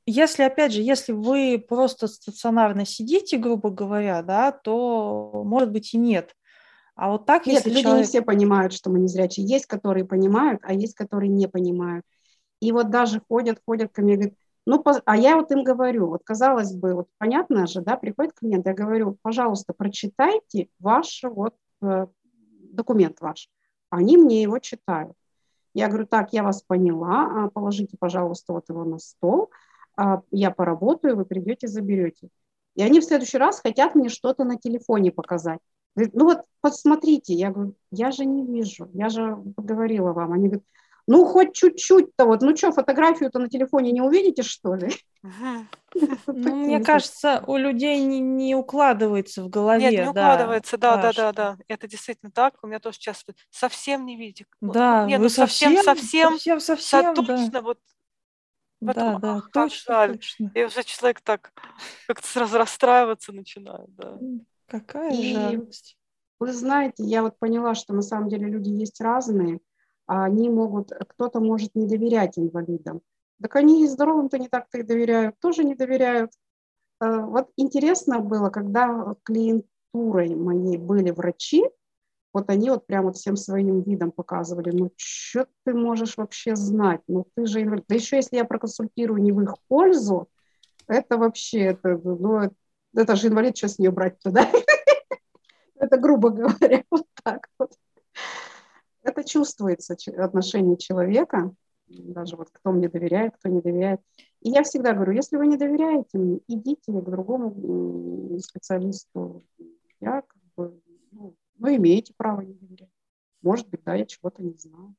если, опять же, если вы просто стационарно сидите, грубо говоря, да, то, может быть, и нет. А вот так, Нет, если люди не человек... все понимают, что мы незрячие. Есть, которые понимают, а есть, которые не понимают. И вот даже ходят ко мне, говорят, а я вот им говорю, вот казалось бы, вот понятно же, да, приходит клиент, я говорю, пожалуйста, прочитайте ваш вот документ ваш. Они мне его читают. Я говорю, так, я вас поняла, положите, пожалуйста, вот его на стол, я поработаю, вы придете, заберете. И они в следующий раз хотят мне что-то на телефоне показать. Говорит, ну вот посмотрите, я говорю, я же не вижу, я же говорила вам. Они говорят, ну хоть чуть-чуть-то, вот, ну что, фотографию-то на телефоне не увидите, что ли? Ну, мне кажется, у людей не укладывается в голове, Нет, не укладывается, да. Это действительно так. У меня тоже часто совсем не видите. Да, Не, вы ну совсем, да. точно, вот Да, потом, да, ах, как точно, жаль. точно. И уже человек так как-то сразу расстраиваться начинает, да. Какая И жалость. вы знаете, я вот поняла, что на самом деле люди есть разные, а они могут, кто-то может не доверять инвалидам. Так они и здоровым-то не так-то и доверяют, тоже не доверяют. Вот интересно было, когда клиентурой моей были врачи, вот они вот прям вот всем своим видом показывали, ну что ты можешь вообще знать, ну ты же инвалид. Да еще если я проконсультирую не в их пользу, это вообще, это же инвалид, что с нее брать-то, да? Это грубо говоря, вот так вот. Это чувствуется отношение человека, даже вот кто мне доверяет, кто не доверяет. И я всегда говорю, если вы не доверяете мне, идите к другому специалисту. Я как бы, вы имеете право не доверять. Может быть, да, я чего-то не знаю.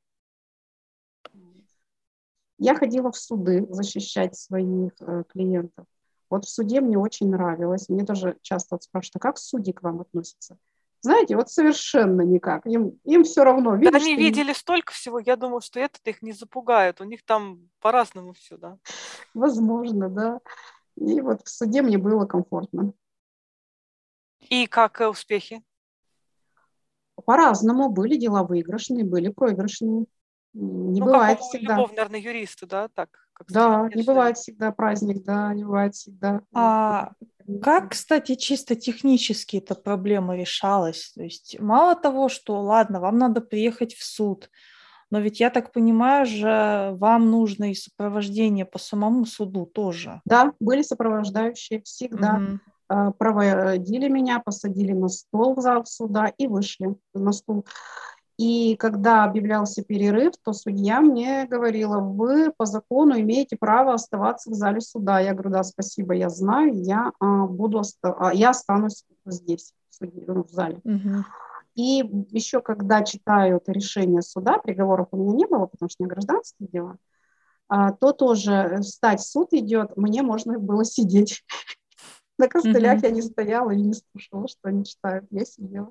Я ходила в суды защищать своих клиентов. Вот в суде мне очень нравилось. Мне тоже часто вот спрашивают, а как судьи к вам относятся? Знаете, вот совершенно никак. Им все равно. Да Видишь, они видели столько всего, я думаю, что это их не запугает. У них там по-разному все, да. Возможно, да. И вот в суде мне было комфортно. И как успехи? По-разному. Были дела выигрышные, были проигрышные. Не Ну, бывает как у всегда. любого, наверное, юриста, да, так, как Да, стремление не бывает всегда праздник, да, не бывает всегда. Как, кстати, чисто технически эта проблема решалась? То есть мало того, что, ладно, вам надо приехать в суд, но ведь, я так понимаю же, вам нужно и сопровождение по самому суду тоже. Да, были сопровождающие всегда. Проводили меня, посадили на стол в зал суда и вышли на стул. И когда объявлялся перерыв, то судья мне говорила, вы по закону имеете право оставаться в зале суда. Я говорю, да, спасибо, я знаю, я останусь здесь, в зале. И еще когда читают решение суда, приговоров у меня не было, потому что у меня гражданские дела, то тоже встать в суд идет, мне можно было сидеть. На костылях я не стояла и не слушала, что они читают, я сидела.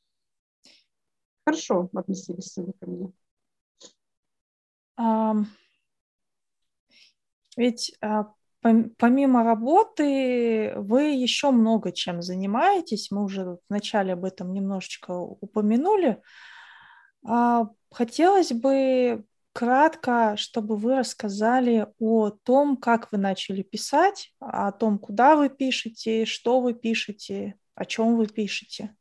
Хорошо относились судьи ко мне. Ведь помимо работы вы еще много чем занимаетесь. Мы уже вначале об этом немножечко упомянули. Хотелось бы кратко, чтобы вы рассказали о том, как вы начали писать, о том, куда вы пишете, что вы пишете, о чем вы пишете.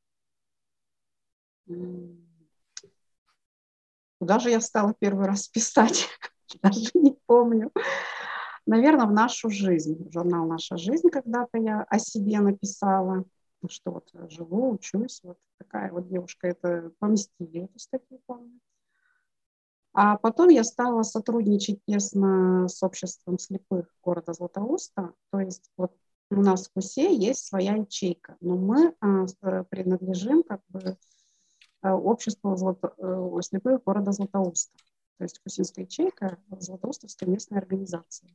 Куда же я стала первый раз писать? Даже не помню. Наверное, в нашу жизнь. Журнал «Наша жизнь» когда-то я о себе написала. Что вот живу, учусь. Вот такая вот девушка. Это поместили эту статью, помню. А потом я стала сотрудничать тесно с обществом слепых города Златоуста. То есть вот у нас в КУСе есть своя ячейка, но мы принадлежим как бы обществу слепых города Златоуста. То есть Кусинская ячейка Златоустовской местной организации.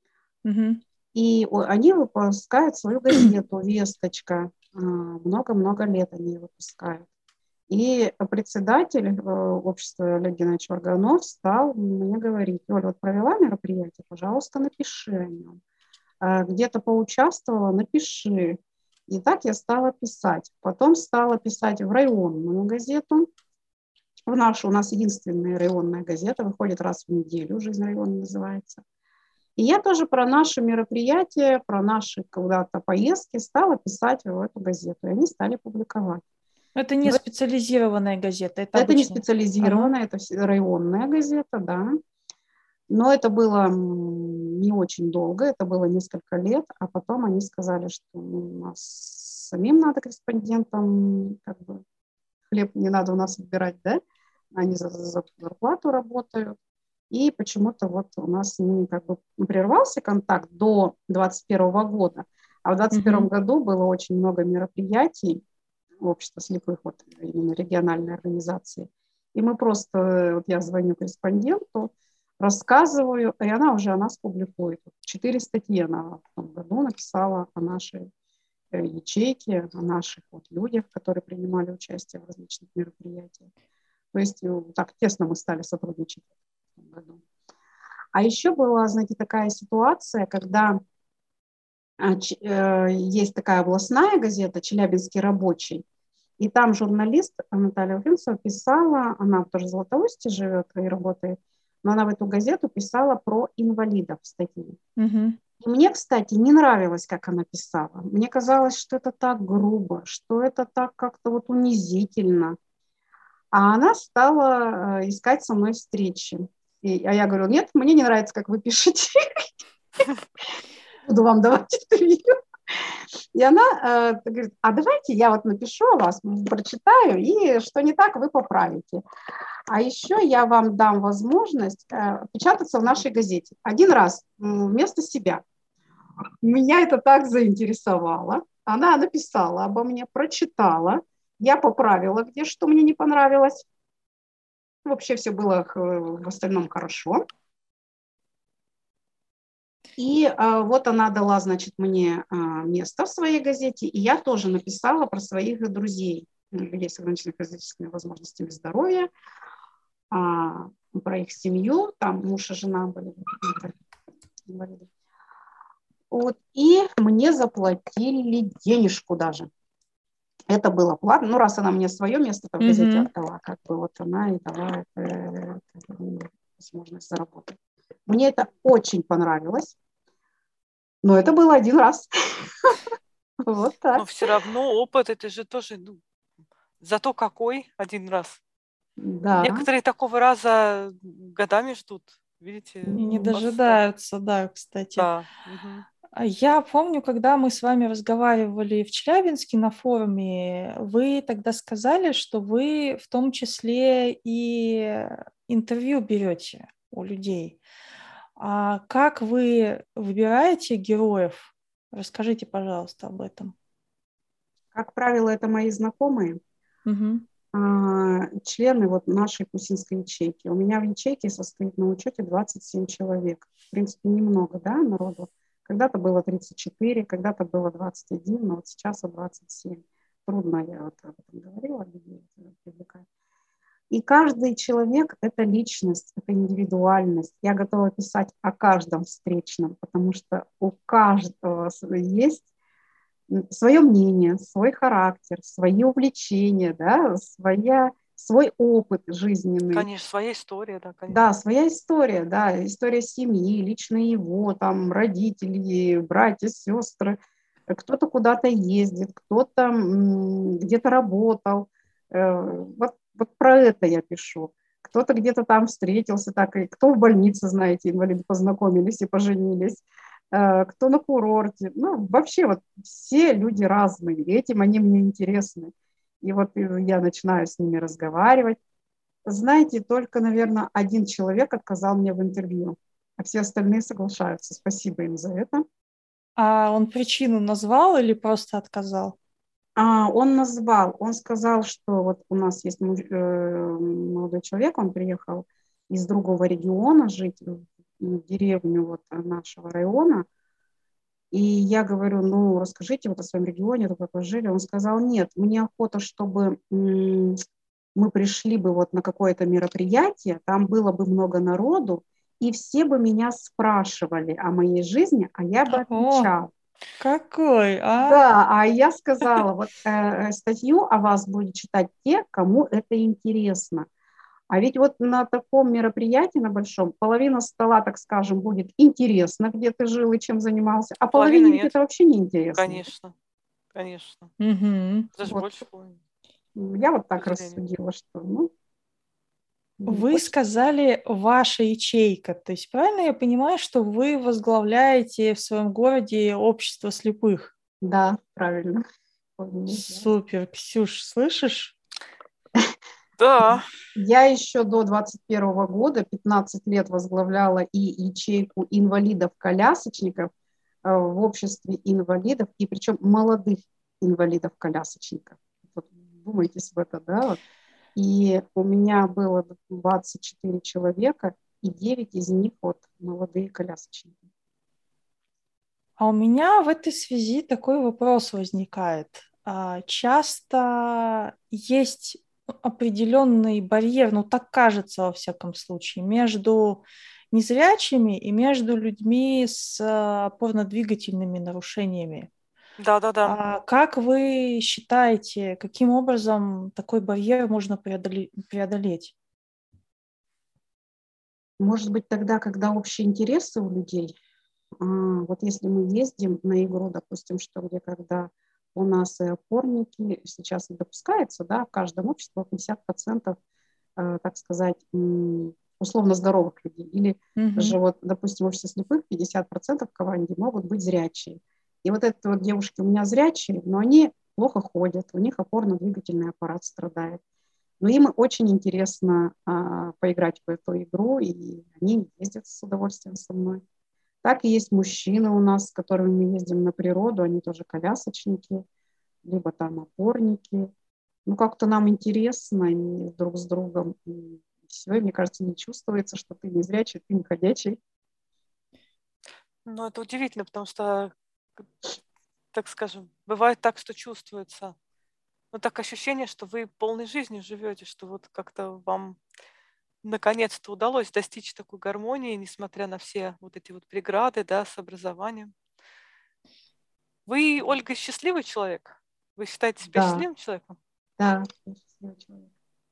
И они выпускают свою газету «Весточка». Много-много лет они ее выпускают. И председатель общества Олег Геннадьевич Варганов стал мне говорить: Оля, вот провела мероприятие, пожалуйста, напиши о нем. Где-то поучаствовала, напиши. И так я стала писать. Потом стала писать в районную газету. У нас единственная районная газета, выходит раз в неделю, «Жизнь района» называется. И я тоже про наши мероприятия, про наши куда-то поездки стала писать в эту газету, и они стали публиковать. Это не специализированная газета, это не обычная. специализированная, это районная газета, да. Но это было не очень долго, это было несколько лет, а потом они сказали, что у нас самим надо корреспондентам, как бы хлеб не надо у нас отбирать, да, они за зарплату работают. И почему-то вот у нас с ними как бы прервался контакт до 2021 года, а в 2021 году было очень много мероприятий общества слепых, вот именно региональной организации. И мы просто, вот я звоню корреспонденту, рассказываю, и она уже о нас публикует. 4 статьи она в том году написала о нашей ячейке, о наших вот людях, которые принимали участие в различных мероприятиях. То есть так тесно мы стали сотрудничать в том году. А еще была, знаете, такая ситуация, когда есть такая областная газета «Челябинский рабочий», и там журналист Наталья Уфимцева писала, она тоже в Златоусте живет и работает, но она в эту газету писала про инвалидов статьи. И мне, кстати, не нравилось, как она писала. Мне казалось, что это так грубо, что это так как-то вот унизительно. А она стала искать со мной встречи. А я говорю, нет, мне не нравится, как вы пишете. Буду вам давать интервью. И она говорит, а давайте я вот напишу о вас, прочитаю, и что не так, вы поправите. А еще я вам дам возможность печататься в нашей газете. Один раз вместо себя. Меня это так заинтересовало. Она написала обо мне, прочитала. Я поправила, где что мне не понравилось. Вообще все было в остальном хорошо. И вот она дала, значит, мне место в своей газете, и я тоже написала про своих друзей, людей с ограниченными физическими возможностями здоровья, про их семью, там муж и жена были инвалиды. Вот, и мне заплатили денежку даже. Это было платно. Ну, раз она мне свое место в газете отдала, как бы вот она и дала возможность заработать. Мне это очень понравилось. Но это было один раз. Вот так. Но все равно опыт, это же тоже, зато какой один раз. Да. Некоторые такого раза годами ждут, видите. Не дожидаются, да, кстати. Да. Я помню, когда мы с вами разговаривали в Челябинске на форуме, вы тогда сказали, что вы в том числе и интервью берете у людей. А как вы выбираете героев? Расскажите, пожалуйста, об этом. Как правило, это мои знакомые, члены вот нашей Кусинской ячейки. У меня в ячейке состоит на учете 27 человек. В принципе, немного, да, народу. Когда-то было 34, когда-то было 21, но вот сейчас 27. Трудно, я вот об этом говорила, людей привлекать. И каждый человек – это личность, это индивидуальность. Я готова писать о каждом встречном, потому что у каждого есть свое мнение, свой характер, свои увлечения, да, свой опыт жизненный. Конечно, своя история, да, конечно. Да, своя история, да, история семьи, лично его, там, родители, братья, сестры. Кто-то куда-то ездит, кто-то где-то работал. Вот про это я пишу. Кто-то где-то там встретился, так, и кто в больнице, знаете, инвалиды познакомились и поженились. Кто на курорте. Ну, вообще вот все люди разные, и этим они мне интересны. И вот я начинаю с ними разговаривать. Знаете, только, наверное, один человек отказал мне в интервью, а все остальные соглашаются. Спасибо им за это. А он причину назвал или просто отказал? Он назвал, он сказал, что вот у нас есть молодой человек, он приехал из другого региона жить в деревню вот нашего района. И я говорю, ну, расскажите вот о своем регионе, как вы жили. Он сказал, нет, мне охота, чтобы мы пришли бы вот на какое-то мероприятие, там было бы много народу, и все бы меня спрашивали о моей жизни, а я бы отвечала. Какой, а? Да, а я сказала, вот статью о вас будут читать те, кому это интересно. А ведь вот на таком мероприятии, на большом, половина стола, так скажем, будет интересно, где ты жил и чем занимался, а Половина половине ведь нет. это вообще не интересно. Конечно, конечно. Мгм. Даже Вот. больше половины. Я вот так К сожалению. рассудила, что, ну, Вы очень- сказали «ваша ячейка». То есть правильно я понимаю, что вы возглавляете в своем городе общество слепых? Да, правильно. Супер. Ксюш, слышишь? Да, Я еще до 21 года 15 лет возглавляла и ячейку инвалидов-колясочников в обществе инвалидов, и причем молодых инвалидов-колясочников. Вот вдумайтесь в это, да? Вот. И у меня было 24 человека, и 9 из них вот молодые колясочники. А у меня в этой связи такой вопрос возникает. Часто есть определенный барьер, ну так кажется во всяком случае, между незрячими и между людьми с опорно-двигательными нарушениями. да. Как вы считаете, каким образом такой барьер можно преодолеть? Может быть, тогда, когда общие интересы у людей, вот если мы ездим на игру, допустим, что где, когда у нас и опорники, сейчас допускается, да, в каждом обществе 50%, так сказать, условно здоровых людей. Или же вот, допустим, в обществе слепых 50% в команде могут быть зрячие. И вот это вот девушки у меня зрячие, но они плохо ходят, у них опорно-двигательный аппарат страдает. Но им очень интересно поиграть в эту игру, и они ездят с удовольствием со мной. Так и есть мужчины у нас, с которыми мы ездим на природу, они тоже колясочники, либо там опорники. Ну, как-то нам интересно и друг с другом. И все, мне кажется, не чувствуется, что ты не зрячий, ты не ходячий. Ну, это удивительно, потому что, так скажем, бывает так, что чувствуется. Но так ощущение, что вы полной жизнью живете, что вот как-то вам наконец-то удалось достичь такой гармонии, несмотря на все вот эти вот преграды, да, с образованием. Вы, Ольга, счастливый человек? Вы считаете себя Да, счастливым человеком? да, я счастливый человек.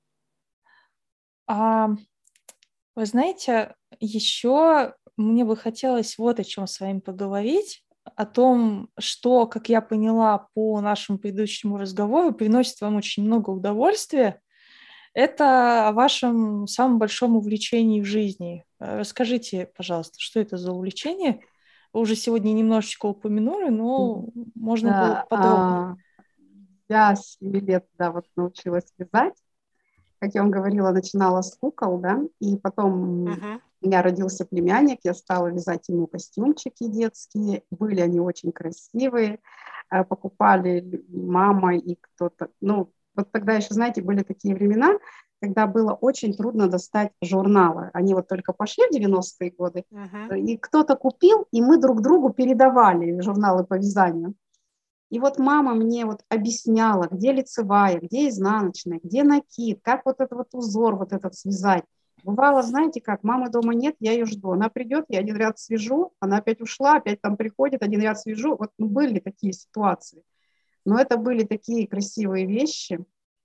Вы знаете, еще мне бы хотелось вот о чем с вами поговорить, о том, что, как я поняла по нашему предыдущему разговору, приносит вам очень много удовольствия. Это о вашем самом большом увлечении в жизни. Расскажите, пожалуйста, что это за увлечение? Вы уже сегодня немножечко упомянули, но можно было Да, подробнее. я с 7 лет, да, вот научилась вязать. Как я вам говорила, начинала с кукол, да, и потом у меня родился племянник, я стала вязать ему костюмчики детские, были они очень красивые, покупали мама и кто-то, ну, вот тогда еще, знаете, были такие времена, когда было очень трудно достать журналы, они вот только пошли в 90-е годы, и кто-то купил, и мы друг другу передавали журналы по вязанию. И вот мама мне вот объясняла, где лицевая, где изнаночная, где накид, как вот этот вот узор вот этот связать. Бывало, знаете как, мамы дома нет, я ее жду. Она придет, я один ряд свяжу, она опять ушла, опять там приходит, один ряд свяжу. Вот были такие ситуации. Но это были такие красивые вещи.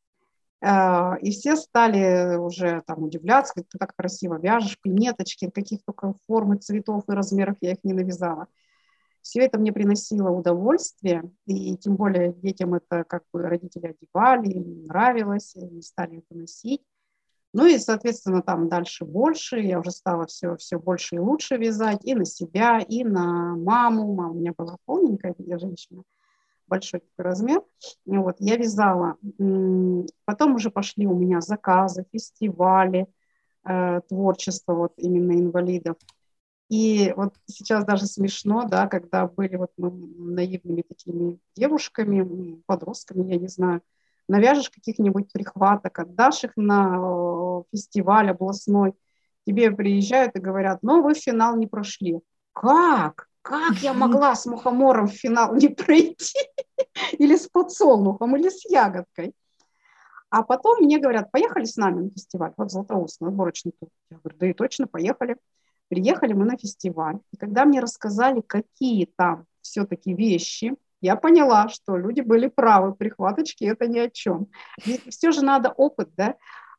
И все стали уже там удивляться, как ты так красиво вяжешь, пинеточки, каких только форм и цветов и размеров я их не навязала. Все это мне приносило удовольствие, и тем более детям это как бы родители одевали, им нравилось, они стали это носить. Ну и, соответственно, там дальше больше, я уже стала все больше и лучше вязать и на себя, и на маму. Мама у меня была полненькая, я женщина, большой такой размер. И вот я вязала. Потом уже пошли у меня заказы, фестивали, творчество вот именно инвалидов. И вот сейчас даже смешно, да, когда были вот мы наивными такими девушками, подростками, я не знаю, навяжешь каких-нибудь прихваток, отдашь их на фестиваль областной, тебе приезжают и говорят, ну, вы в финал не прошли. Как? Как я могла с мухомором в финал не пройти? Или с подсолнухом, или с ягодкой? А потом мне говорят, поехали с нами на фестиваль, вот Златоуст, на отборочный тур. Я говорю, да и точно, поехали. Приехали мы на фестиваль, и когда мне рассказали, какие там все-таки вещи, я поняла, что люди были правы, прихваточки – это ни о чем. Ведь все же надо опыт, да?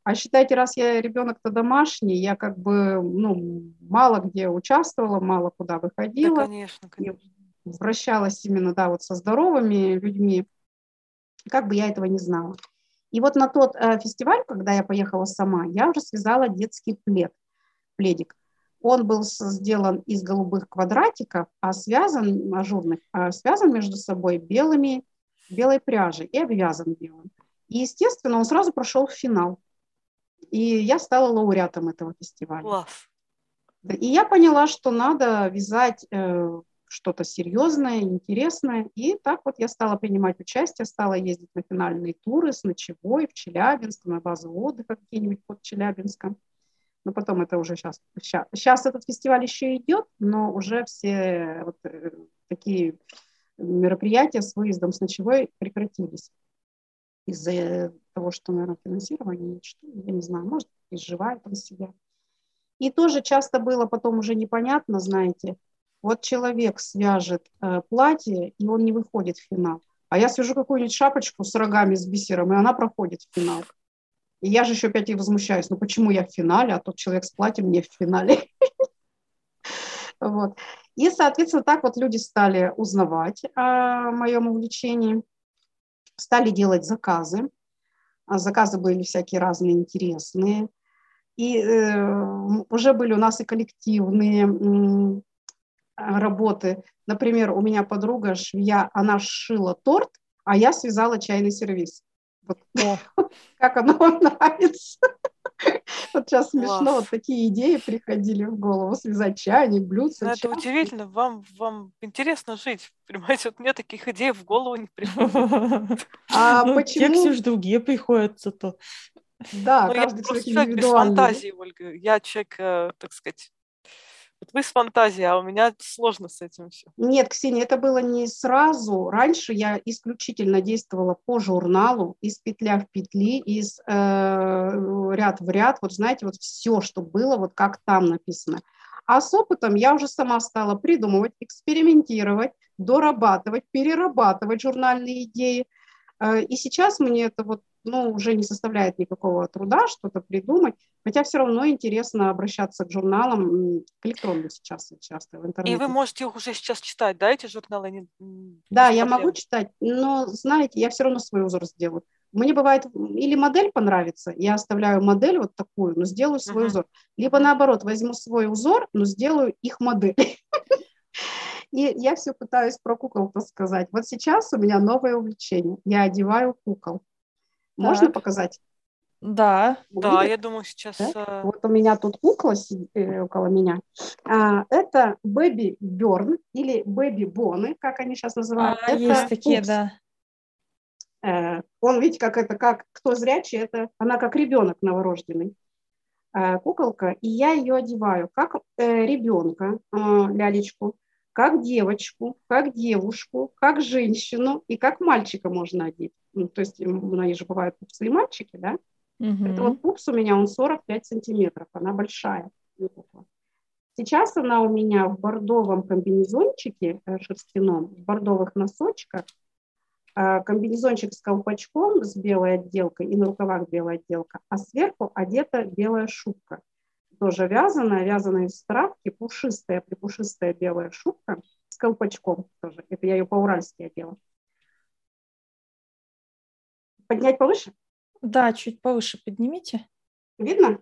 А считайте, раз я ребенок-то домашний, я как бы, ну, мало где участвовала, мало куда Да, выходила. конечно, И конечно. вращалась именно, да, вот со здоровыми людьми. Как бы я этого не знала. И вот на тот фестиваль, когда я поехала сама, я уже связала детский пледик. Он был сделан из голубых квадратиков, а связан, ажурных, связан между собой белой пряжей и обвязан белым. И, естественно, он сразу прошел в финал. И я стала лауреатом этого фестиваля. Класс. И я поняла, что надо вязать что-то серьезное, интересное. И так вот я стала принимать участие, стала ездить на финальные туры с ночевой в Челябинск, на базу отдыха какие-нибудь под Челябинском. Но потом это уже сейчас этот фестиваль еще идет, но уже все вот такие мероприятия с выездом с ночевой прекратились из-за того, что, наверное, финансирование, что, я не знаю, может, изживают там себя. И тоже часто было потом уже непонятно, знаете, вот человек свяжет платье, и он не выходит в финал. А я свяжу какую-нибудь шапочку с рогами, с бисером, и она проходит в финал. И я же еще опять и возмущаюсь, ну почему я в финале, а тот человек с платьем не в финале. Вот. И, соответственно, так вот люди стали узнавать о моем увлечении, стали делать заказы. Заказы были всякие разные интересные. И уже были у нас и коллективные работы. Например, у меня подруга швея, она сшила торт, а я связала чайный сервиз. Вот. Как оно вам нравится? Вот сейчас смешно, вот такие идеи приходили в голову, связать чайник, блюдце. Ну, это удивительно, вам интересно жить, понимаете, вот мне таких идей в голову не приходит. Почему? Ксюш, другие приходятся то. Да, каждый человек индивидуальный. Без фантазии, Ольга. Я человек, так сказать, вот вы с фантазией, а у меня сложно с этим все. Нет, Ксения, это было не сразу. Раньше я исключительно действовала по журналу, из петля в петли, из ряд в ряд. Вот знаете, вот все, что было, вот как там написано. А с опытом я уже сама стала придумывать, экспериментировать, дорабатывать, перерабатывать журнальные идеи. И сейчас мне это вот, ну, уже не составляет никакого труда что-то придумать, хотя все равно интересно обращаться к журналам, к электронным сейчас часто в интернете. И вы можете их уже сейчас читать, да, эти журналы? Да, я могу читать, но, знаете, я все равно свой узор сделаю. Мне бывает, или модель понравится, я оставляю модель вот такую, но сделаю свой узор. Либо наоборот, возьму свой узор, но сделаю их модель. И я все пытаюсь про кукол-то сказать. Вот сейчас у меня новое увлечение. Я одеваю кукол. Можно показать? Да. Да, я думаю, сейчас... Да? Вот у меня тут кукла около меня. Это Baby Burn или Baby Bonnie, как они сейчас называют. Это есть такие, пупс. Да. Он, видите, как кто зрячий, это она как ребенок новорожденный. Куколка, и я ее одеваю как ребенка, лялечку, как девочку, как девушку, как женщину и как мальчика можно одеть. Ну, то есть, они же бывают пупсы и мальчики, да? Это вот пупс у меня, он 45 сантиметров, она большая. Сейчас она у меня в бордовом комбинезончике шерстяном, в бордовых носочках, комбинезончик с колпачком, с белой отделкой, и на рукавах белая отделка, а сверху одета белая шубка. Тоже вязаная из травки, припушистая белая шубка с колпачком тоже. Это я ее по-уральски одела. Поднять повыше? Да, чуть повыше поднимите. Видно?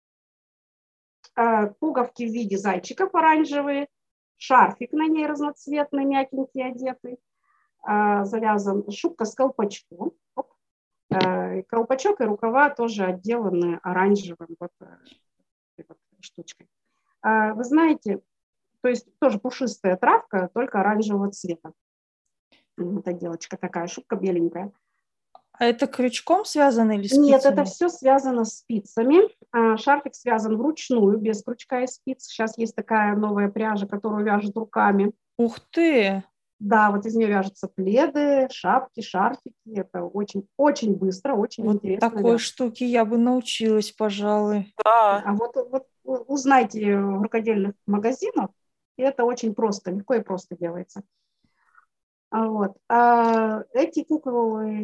Пуговки в виде зайчиков оранжевые, шарфик на ней разноцветный, мягенький, одетый, завязан, шубка с колпачком. Колпачок и рукава тоже отделаны оранжевым вот штучкой. Вы знаете, то есть тоже пушистая травка, только оранжевого цвета. Вот отделочка такая, шубка беленькая. А это крючком связано или спицами? Нет, это все связано с спицами. Шарфик связан вручную, без крючка и спиц. Сейчас есть такая новая пряжа, которую вяжут руками. Ух ты! Да, вот из нее вяжутся пледы, шапки, шарфики. Это очень, очень быстро, очень вот интересно. Такой штуки я бы научилась, пожалуй. Да. А вот узнайте в рукодельных магазинах, и это очень просто, легко и просто делается. Вот. Эти куклы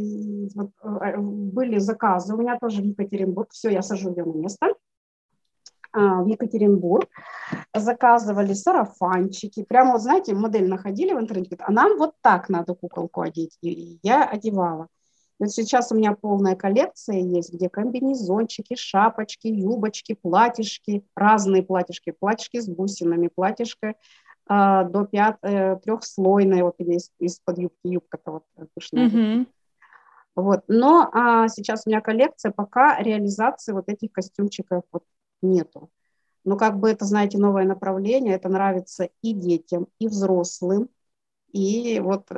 были заказы. У меня тоже в Екатеринбург. Все, я сажу ее на место. В Екатеринбург заказывали сарафанчики. Прямо, вот, знаете, модель находили в интернете. Говорит, а нам вот так надо куколку одеть. И я одевала. Вот сейчас у меня полная коллекция есть, где комбинезончики, шапочки, юбочки, платьишки, разные платьишки. Платьишки с бусинами, платьишко до трехслойной, вот из-под юбки, юбка-то вот пышная. Мгм. Вот. Но сейчас у меня коллекция, пока реализации вот этих костюмчиков вот нету. Но как бы это, знаете, новое направление, это нравится и детям, и взрослым. И вот,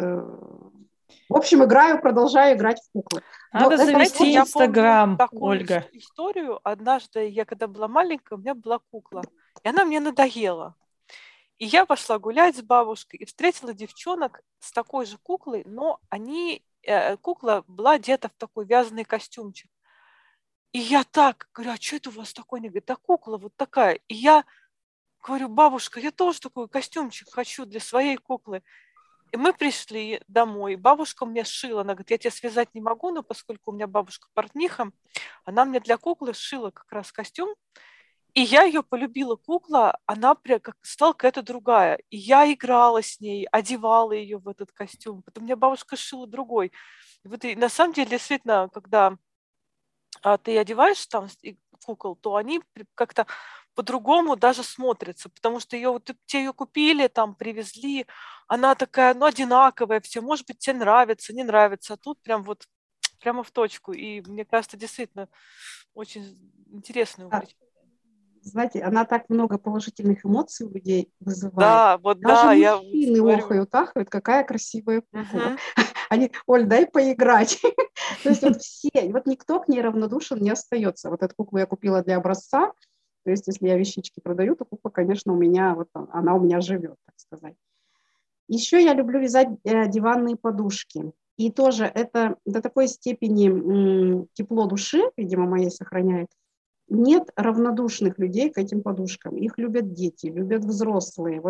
в общем, продолжаю играть в куклы. Надо это завести Я помню Инстаграм, такую Ольга. историю. Однажды я, когда была маленькая, у меня была кукла, и она мне надоела. И я пошла гулять с бабушкой и встретила девчонок с такой же куклой, но кукла была одета в такой вязаный костюмчик. И я так говорю, а что это у вас такое? Они говорят, да кукла вот такая. И я говорю, бабушка, я тоже такой костюмчик хочу для своей куклы. И мы пришли домой, бабушка мне сшила, она говорит, я тебе связать не могу, но поскольку у меня бабушка портниха, она мне для куклы сшила как раз костюм, и я ее полюбила, кукла, она стала какая-то другая. И я играла с ней, одевала ее в этот костюм. Потом мне бабушка сшила другой. И вот и на самом деле, действительно, когда ты одеваешь там кукол, то они как-то по-другому даже смотрятся, потому что те ее купили, там привезли, она такая, ну, одинаковая, все, может быть, тебе нравится, не нравится, а тут прям вот прямо в точку. И мне кажется, действительно очень интересное увлечение. Знаете, она так много положительных эмоций у людей вызывает. Да, вот даже да, я мужчины говорю. охают, ахают, какая красивая кукла. Они, Оль, дай поиграть. То есть вот все, вот никто к ней равнодушен не остается. Вот эту куклу я купила для образца. То есть если я вещички продаю, то кукла, конечно, у меня, вот она у меня живет, так сказать. Еще я люблю вязать диванные подушки. И тоже это до такой степени тепло души, видимо, моей сохраняет. Нет равнодушных людей к этим подушкам. Их любят дети, любят взрослые.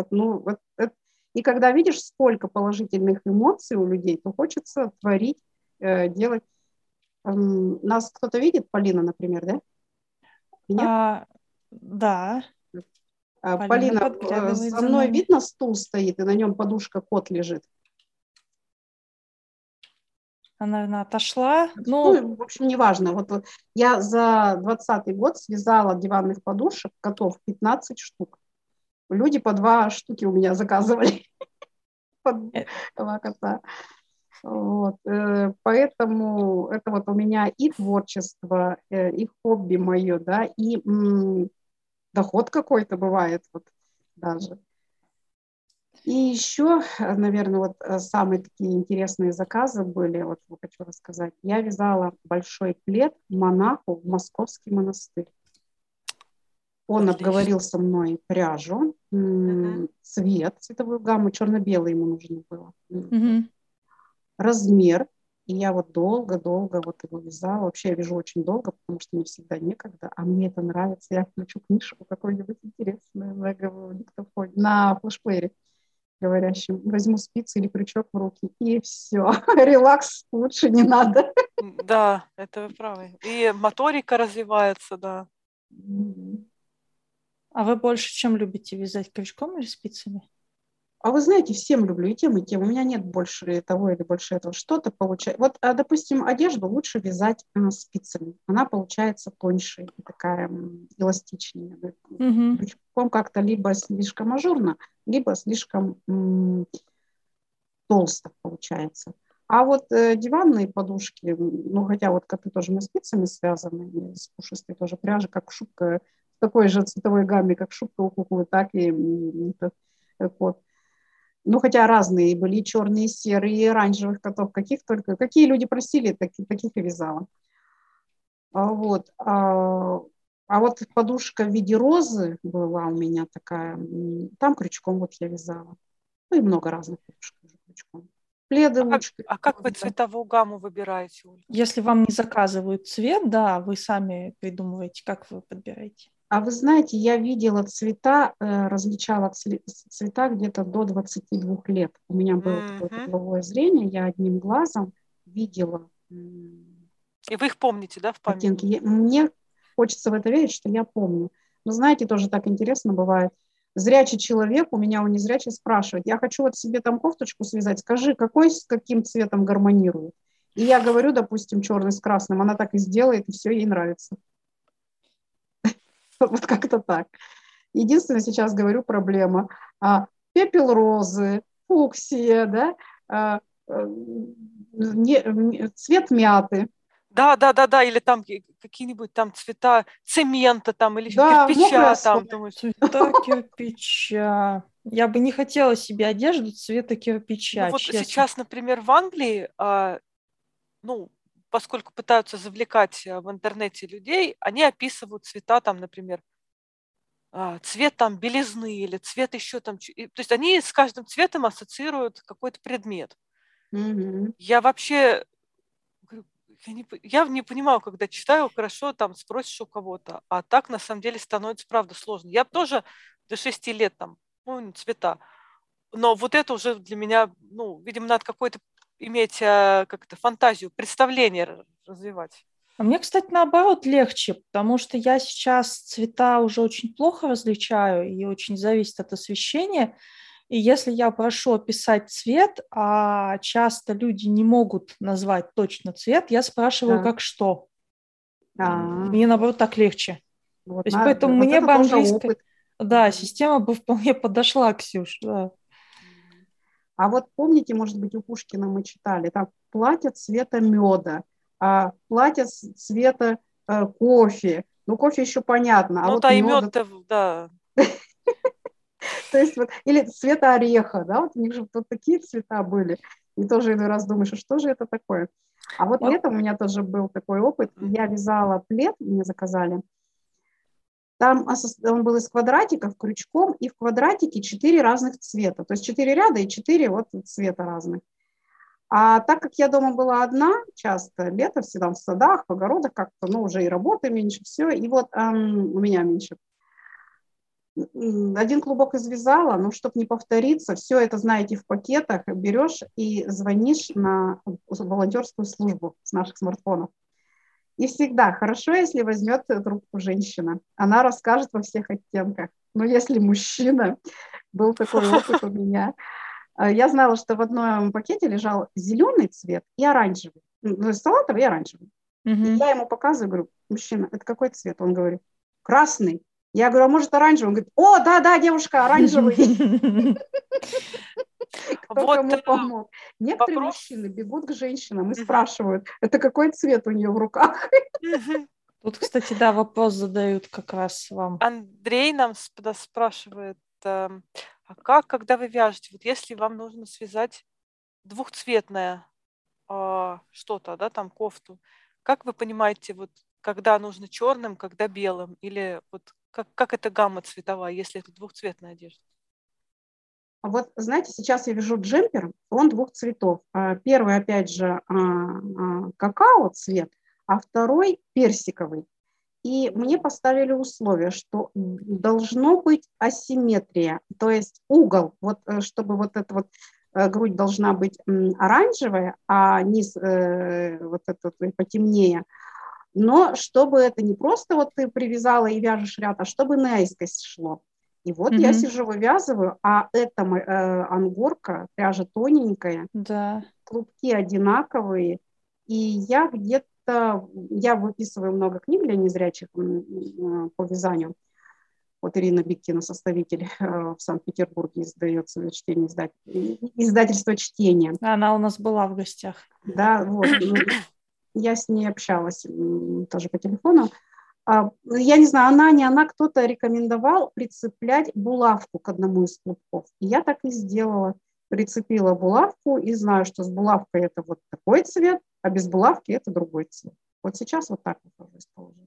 И когда видишь, сколько положительных эмоций у людей, то хочется творить, делать. Нас кто-то видит, Полина, например, да? Нет? Да. Полина, за мной видно, стул стоит, и на нем подушка-кот лежит. Она, наверное, отошла. Ну, в общем, неважно. Вот я за 2020 год связала диванных подушек, котов 15 штук. Люди по 2 штуки у меня заказывали. По 2 кота. Вот. Поэтому это вот у меня и творчество, и хобби мое, да, и доход какой-то бывает вот даже. И еще, наверное, вот самые такие интересные заказы были, вот хочу рассказать. Я вязала большой плед монаху в Московский монастырь. Он обговорил со мной пряжу, цвет, цветовую гамму, черно-белый ему нужно было, размер. И я вот долго-долго вот его вязала. Вообще я вяжу очень долго, потому что мне всегда некогда, а мне это нравится. Я включу книжку какую-нибудь интересную на диктофоне, на флешплеере говорящим, возьму спицы или крючок в руки, и все. Релакс, лучше не надо. Да, это вы правы. И моторика развивается, да. А вы больше чем любите вязать, крючком или спицами? А вы знаете, всем люблю, и тем, и тем. У меня нет больше того или больше этого. Что-то получается. Вот, допустим, одежду лучше вязать спицами. Она получается тоньше и такая эластичнее. Крючком как-то либо слишком ажурно, либо слишком толсто получается. А вот диванные подушки, ну, хотя вот коты тоже мы спицами связаны, с пушистой тоже пряжи, как шубка, в такой же цветовой гамме, как шубка у куклы, так и вот. Ну, хотя разные были, и черные, и серые, и оранжевых котов, какие люди просили, таких и вязала. Вот. А вот подушка в виде розы была у меня такая, там крючком вот я вязала. Ну, и много разных подушек крючком. Пледы лучше. А как вы цветовую гамму выбираете, Ольга? Если вам не заказывают цвет, да, вы сами придумываете, как вы подбираете. А вы знаете, я видела цвета, различала цвета где-то до 22 лет. У меня было такое боковое зрение, я одним глазом видела И вы их помните, да, в оттенки. памяти? Мне хочется в это верить, что я помню. Но знаете, тоже так интересно бывает. Зрячий человек, у меня он незрячий, спрашивает, я хочу вот себе там кофточку связать, скажи, какой с каким цветом гармонирует? И я говорю, допустим, черный с красным, она так и сделает, и все ей нравится. Вот как-то так. Единственное, сейчас говорю, проблема. Пепел розы, фуксия, да, цвет мяты. Да, или там какие-нибудь там цвета цемента там, или Да, кирпича там. Цвета кирпича. Я бы не хотела себе одежду цвета кирпича, Ну вот честно. сейчас, например, в Англии, ну, поскольку пытаются завлекать в интернете людей, они описывают цвета там, например, цвет там белизны или цвет еще там. То есть они с каждым цветом ассоциируют какой-то предмет. Угу. Я вообще... Я не понимаю, когда читаю, хорошо, там спросишь у кого-то, а так на самом деле становится, правда, сложно. Я тоже до 6 лет там помню цвета, но вот это уже для меня, ну, видимо, надо какой-то иметь как-то фантазию, представление развивать. А мне, кстати, наоборот легче, потому что я сейчас цвета уже очень плохо различаю и очень зависит от освещения. И если я прошу описать цвет, а часто люди не могут назвать точно цвет, я спрашиваю, Да. как что. А-а-а. Мне, наоборот, так легче. Вот, То есть поэтому вот мне это бы тоже английская... опыт. Да, система бы вполне подошла, Ксюш, да. А вот помните, может быть, у Пушкина мы читали, там платье цвета меда, платье цвета кофе. Ну, кофе еще понятно, а ну, вот да, и меда... мед-то, да. То есть вот, или цвета ореха, да, вот у них же вот такие цвета были. И тоже иной раз думаешь, а что же это такое? А вот летом у меня тоже был такой опыт. Я вязала плед, мне заказали. Там он был из квадратиков, крючком, и в квадратике 4 разных цвета. То есть 4 ряда и 4 вот цвета разных. А так как я дома была одна, часто лето, всегда в садах, в огородах как-то, ну, уже и работы меньше, все. И вот у меня меньше. Один клубок извязала, но чтобы не повториться, все это, знаете, в пакетах берешь и звонишь на волонтерскую службу с наших смартфонов. И всегда хорошо, если возьмет трубку женщина. Она расскажет во всех оттенках. Но если мужчина, был такой опыт у меня. Я знала, что в одном пакете лежал зеленый цвет и оранжевый. Ну, салатовый и оранжевый. И я ему показываю, говорю, мужчина, это какой цвет? Он говорит, красный. Я говорю, а может оранжевый? Он говорит, о, да, девушка, оранжевый. Кто кому помог. Некоторые мужчины бегут к женщинам и спрашивают, это какой цвет у нее в руках? Тут, кстати, да, вопрос задают как раз вам. Андрей нам спрашивает, а как, когда вы вяжете, вот если вам нужно связать двухцветное что-то, да, там кофту, как вы понимаете, вот когда нужно черным, когда белым, или вот как эта гамма цветовая, если это двухцветная одежда? Вот, знаете, сейчас я вяжу джемпер, он двух цветов. Первый, опять же, какао цвет, а второй персиковый. И мне поставили условие, что должно быть асимметрия, то есть угол, вот, чтобы вот эта вот грудь должна быть оранжевая, а низ вот этот потемнее. Но чтобы это не просто вот ты привязала и вяжешь ряд, а чтобы наискось шло. И вот я сижу, вывязываю, а это ангорка, пряжа тоненькая, да. клубки одинаковые, и я выписываю много книг для незрячих по вязанию. Вот Ирина Биктина, составитель в Санкт-Петербурге, издает свое чтение, издательство «Чтение». Она у нас была в гостях. Да, вот. Я с ней общалась тоже по телефону. Я не знаю, она, не она, кто-то рекомендовал прицеплять булавку к одному из клубков. И я так и сделала. Прицепила булавку и знаю, что с булавкой это вот такой цвет, а без булавки это другой цвет. Вот сейчас вот так выхожу из положения.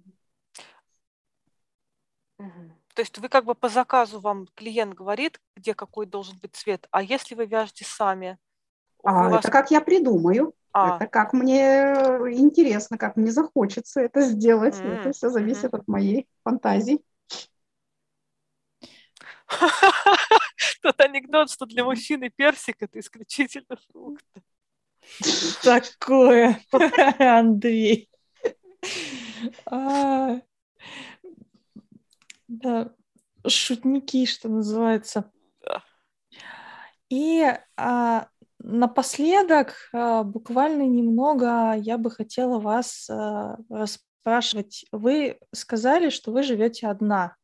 То есть вы как бы по заказу, вам клиент говорит, где какой должен быть цвет, а если вы вяжете сами? Это как я придумаю. Это как мне интересно, как мне захочется это сделать. Это все зависит от моей фантазии. анекдот, что для мужчины персик – это исключительно фрукт. Такое, Андрей. Да, шутники, что называется. Да. И напоследок, буквально немного, я бы хотела вас расспрашивать. Вы сказали, что вы живете одна.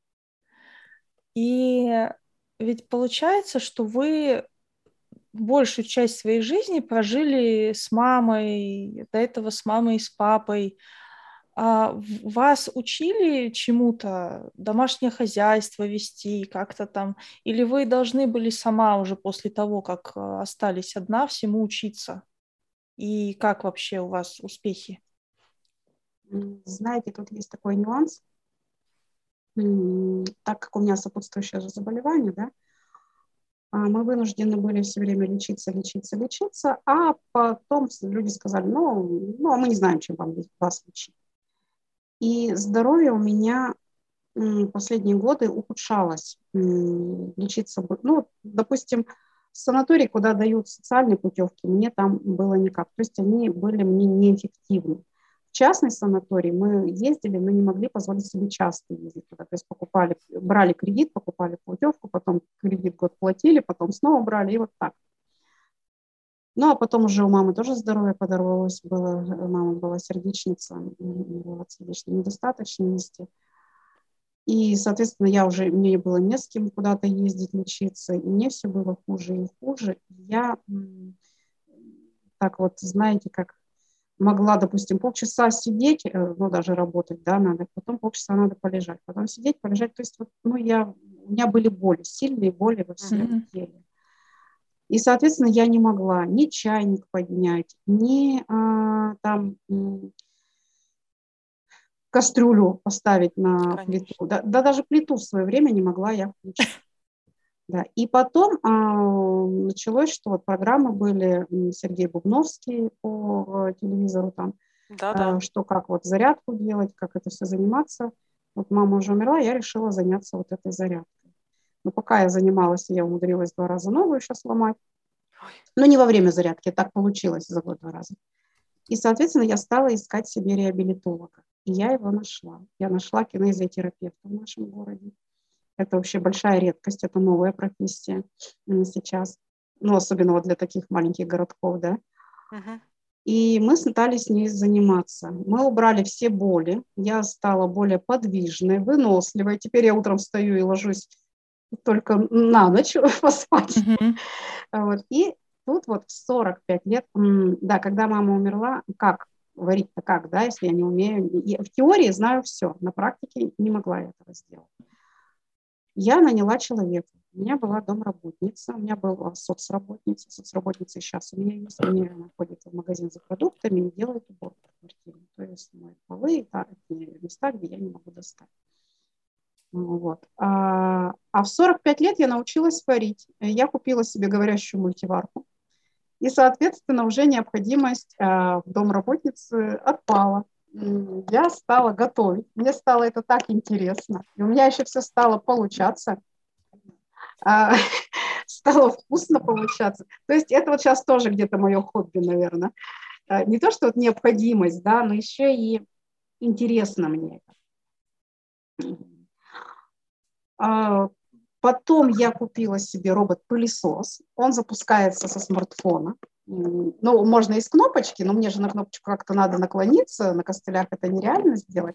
И ведь получается, что вы большую часть своей жизни прожили с мамой, до этого с мамой и с папой. Вас учили чему-то, домашнее хозяйство вести, как-то там? Или вы должны были сама уже после того, как остались одна, всему учиться? И как вообще у вас успехи? Знаете, тут есть такой нюанс. Так как у меня сопутствующее же заболевание, да, мы вынуждены были все время лечиться, а потом люди сказали, а мы не знаем, чем вас лечить. И здоровье у меня последние годы ухудшалось. Лечиться, допустим, санаторий, куда дают социальные путевки, мне там было никак. То есть они были мне неэффективны. В частный санаторий мы ездили, но не могли позволить себе часто ездить туда. То есть брали кредит, покупали путевку, потом кредит год платили, потом снова брали, и вот так. Ну, а потом уже у мамы тоже здоровье подорвалось. Мама была сердечница, была сердечной недостаточности. И, соответственно, мне было не с кем куда-то ездить, лечиться, и мне все было хуже и хуже. Я так вот, знаете, как могла, допустим, полчаса сидеть, даже работать, да, надо, потом полчаса надо полежать, потом сидеть, полежать. То есть, у меня были боли, сильные боли во всем теле. И, соответственно, я не могла ни чайник поднять, ни кастрюлю поставить на плиту. Да, даже плиту в свое время не могла я включить. Да. И потом началось, что вот программы были, Сергей Бубновский по телевизору там, что как вот зарядку делать, как это все заниматься. Вот мама уже умерла, я решила заняться вот этой зарядкой. Но пока я занималась, я умудрилась 2 раза ногу еще сломать. Но не во время зарядки, так получилось за год 2 раза. И, соответственно, я стала искать себе реабилитолога. И я его нашла. Я нашла кинезиотерапевта в нашем городе. Это вообще большая редкость, это новая профессия сейчас. Особенно вот для таких маленьких городков, да. И мы стали с ней заниматься. Мы убрали все боли. Я стала более подвижной, выносливой. Теперь я утром встаю и ложусь только на ночь поспать. Вот. И тут вот в 45 лет, да, когда мама умерла, как варить-то как, да, если я не умею. В теории знаю все, на практике не могла я этого сделать. Я наняла человека. У меня была домработница, у меня была соцработница. Соцработница сейчас у меня есть. Она ходит в магазин за продуктами и делает уборку в квартире. То есть моют полы, такие места, где я не могу достать. Вот. А в 45 лет я научилась варить. Я купила себе говорящую мультиварку. И, соответственно, уже необходимость в домработнице отпала. Я стала готовить. Мне стало это так интересно. И у меня еще все стало получаться. Стало вкусно получаться. То есть это вот сейчас тоже где-то мое хобби, наверное. Не то, что вот необходимость, да, но еще и интересно мне это. Потом я купила себе робот-пылесос. Он запускается со смартфона. Можно и с кнопочки, но мне же на кнопочку как-то надо наклониться, на костылях это нереально сделать.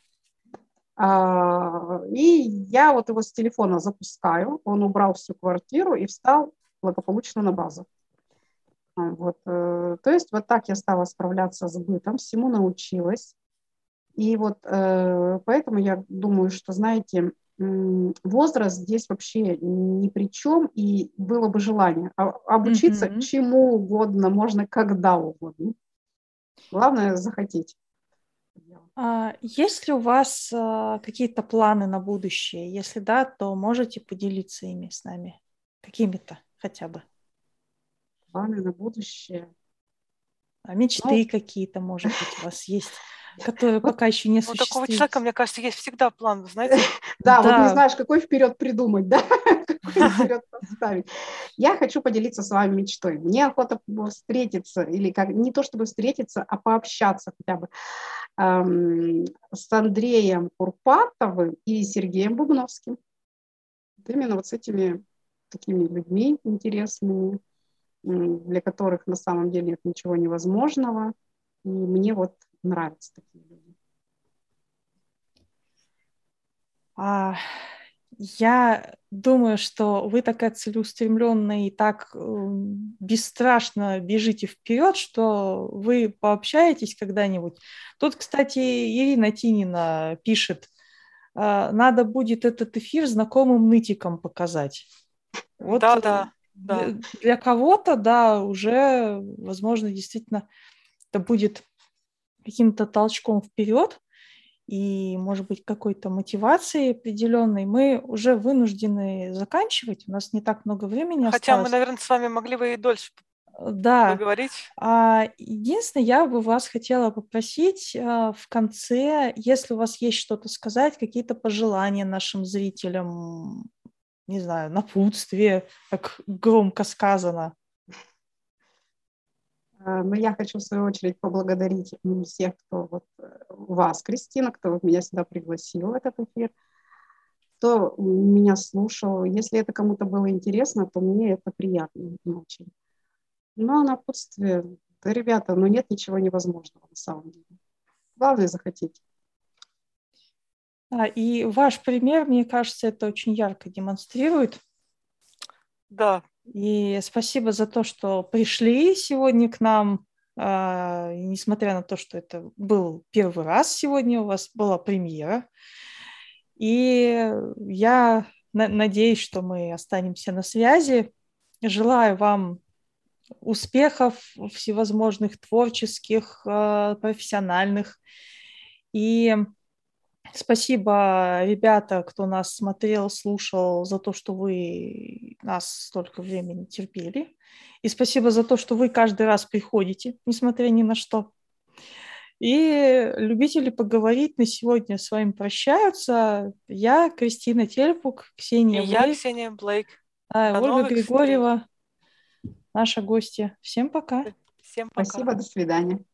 И я вот его с телефона запускаю, он убрал всю квартиру и встал благополучно на базу. Вот. То есть вот так я стала справляться с бытом, всему научилась. И вот поэтому я думаю, что, знаете, возраст здесь вообще ни при чем, и было бы желание обучиться чему угодно, можно когда угодно. Главное захотеть. Есть ли у вас какие-то планы на будущее? Если да, то можете поделиться ими с нами? Какими-то хотя бы. Планы на будущее? Мечты какие-то, может быть, у вас есть? который пока еще не У такого существует. человека, мне кажется, есть всегда план, вы знаете? Да, вот не знаешь, какой вперед придумать, да, какой вперед поставить. Я хочу поделиться с вами мечтой. Мне охота встретиться, или как не то чтобы встретиться, а пообщаться хотя бы с Андреем Курпатовым и Сергеем Бубновским. Именно вот с этими такими людьми интересными, для которых на самом деле нет ничего невозможного. И мне вот нравятся такие люди. Я думаю, что вы такая целеустремленная и так бесстрашно бежите вперед, что вы пообщаетесь когда-нибудь. Тут, кстати, Ирина Тинина пишет, надо будет этот эфир знакомым нытикам показать. Вот Да. Для кого-то, да, уже, возможно, действительно это будет каким-то толчком вперед и, может быть, какой-то мотивацией определенной. Мы уже вынуждены заканчивать, у нас не так много времени осталось. Хотя мы, наверное, с вами могли бы и дольше поговорить. Единственное, я бы вас хотела попросить в конце, если у вас есть что-то сказать, какие-то пожелания нашим зрителям, не знаю, напутствие, как громко сказано. Но я хочу, в свою очередь, поблагодарить всех, кто вас, Кристина, кто меня сюда пригласил в этот эфир, кто меня слушал. Если это кому-то было интересно, то мне это приятно очень. Ну, а напутствие, да, ребята, нет ничего невозможного на самом деле. Главное захотеть. И ваш пример, мне кажется, это очень ярко демонстрирует. Да. И спасибо за то, что пришли сегодня к нам, несмотря на то, что это был первый раз сегодня, у вас была премьера. И я надеюсь, что мы останемся на связи. Желаю вам успехов всевозможных творческих, профессиональных. И спасибо, ребята, кто нас смотрел, слушал, за то, что вы нас столько времени терпели. И спасибо за то, что вы каждый раз приходите, несмотря ни на что. И любители поговорить на сегодня с вами прощаются. Я, Кристина Тельпук, Ксения Блейк. Я, Ксения Блейк. Ольга Григорьева, наша гостья. Всем пока. Всем пока. Спасибо, до свидания.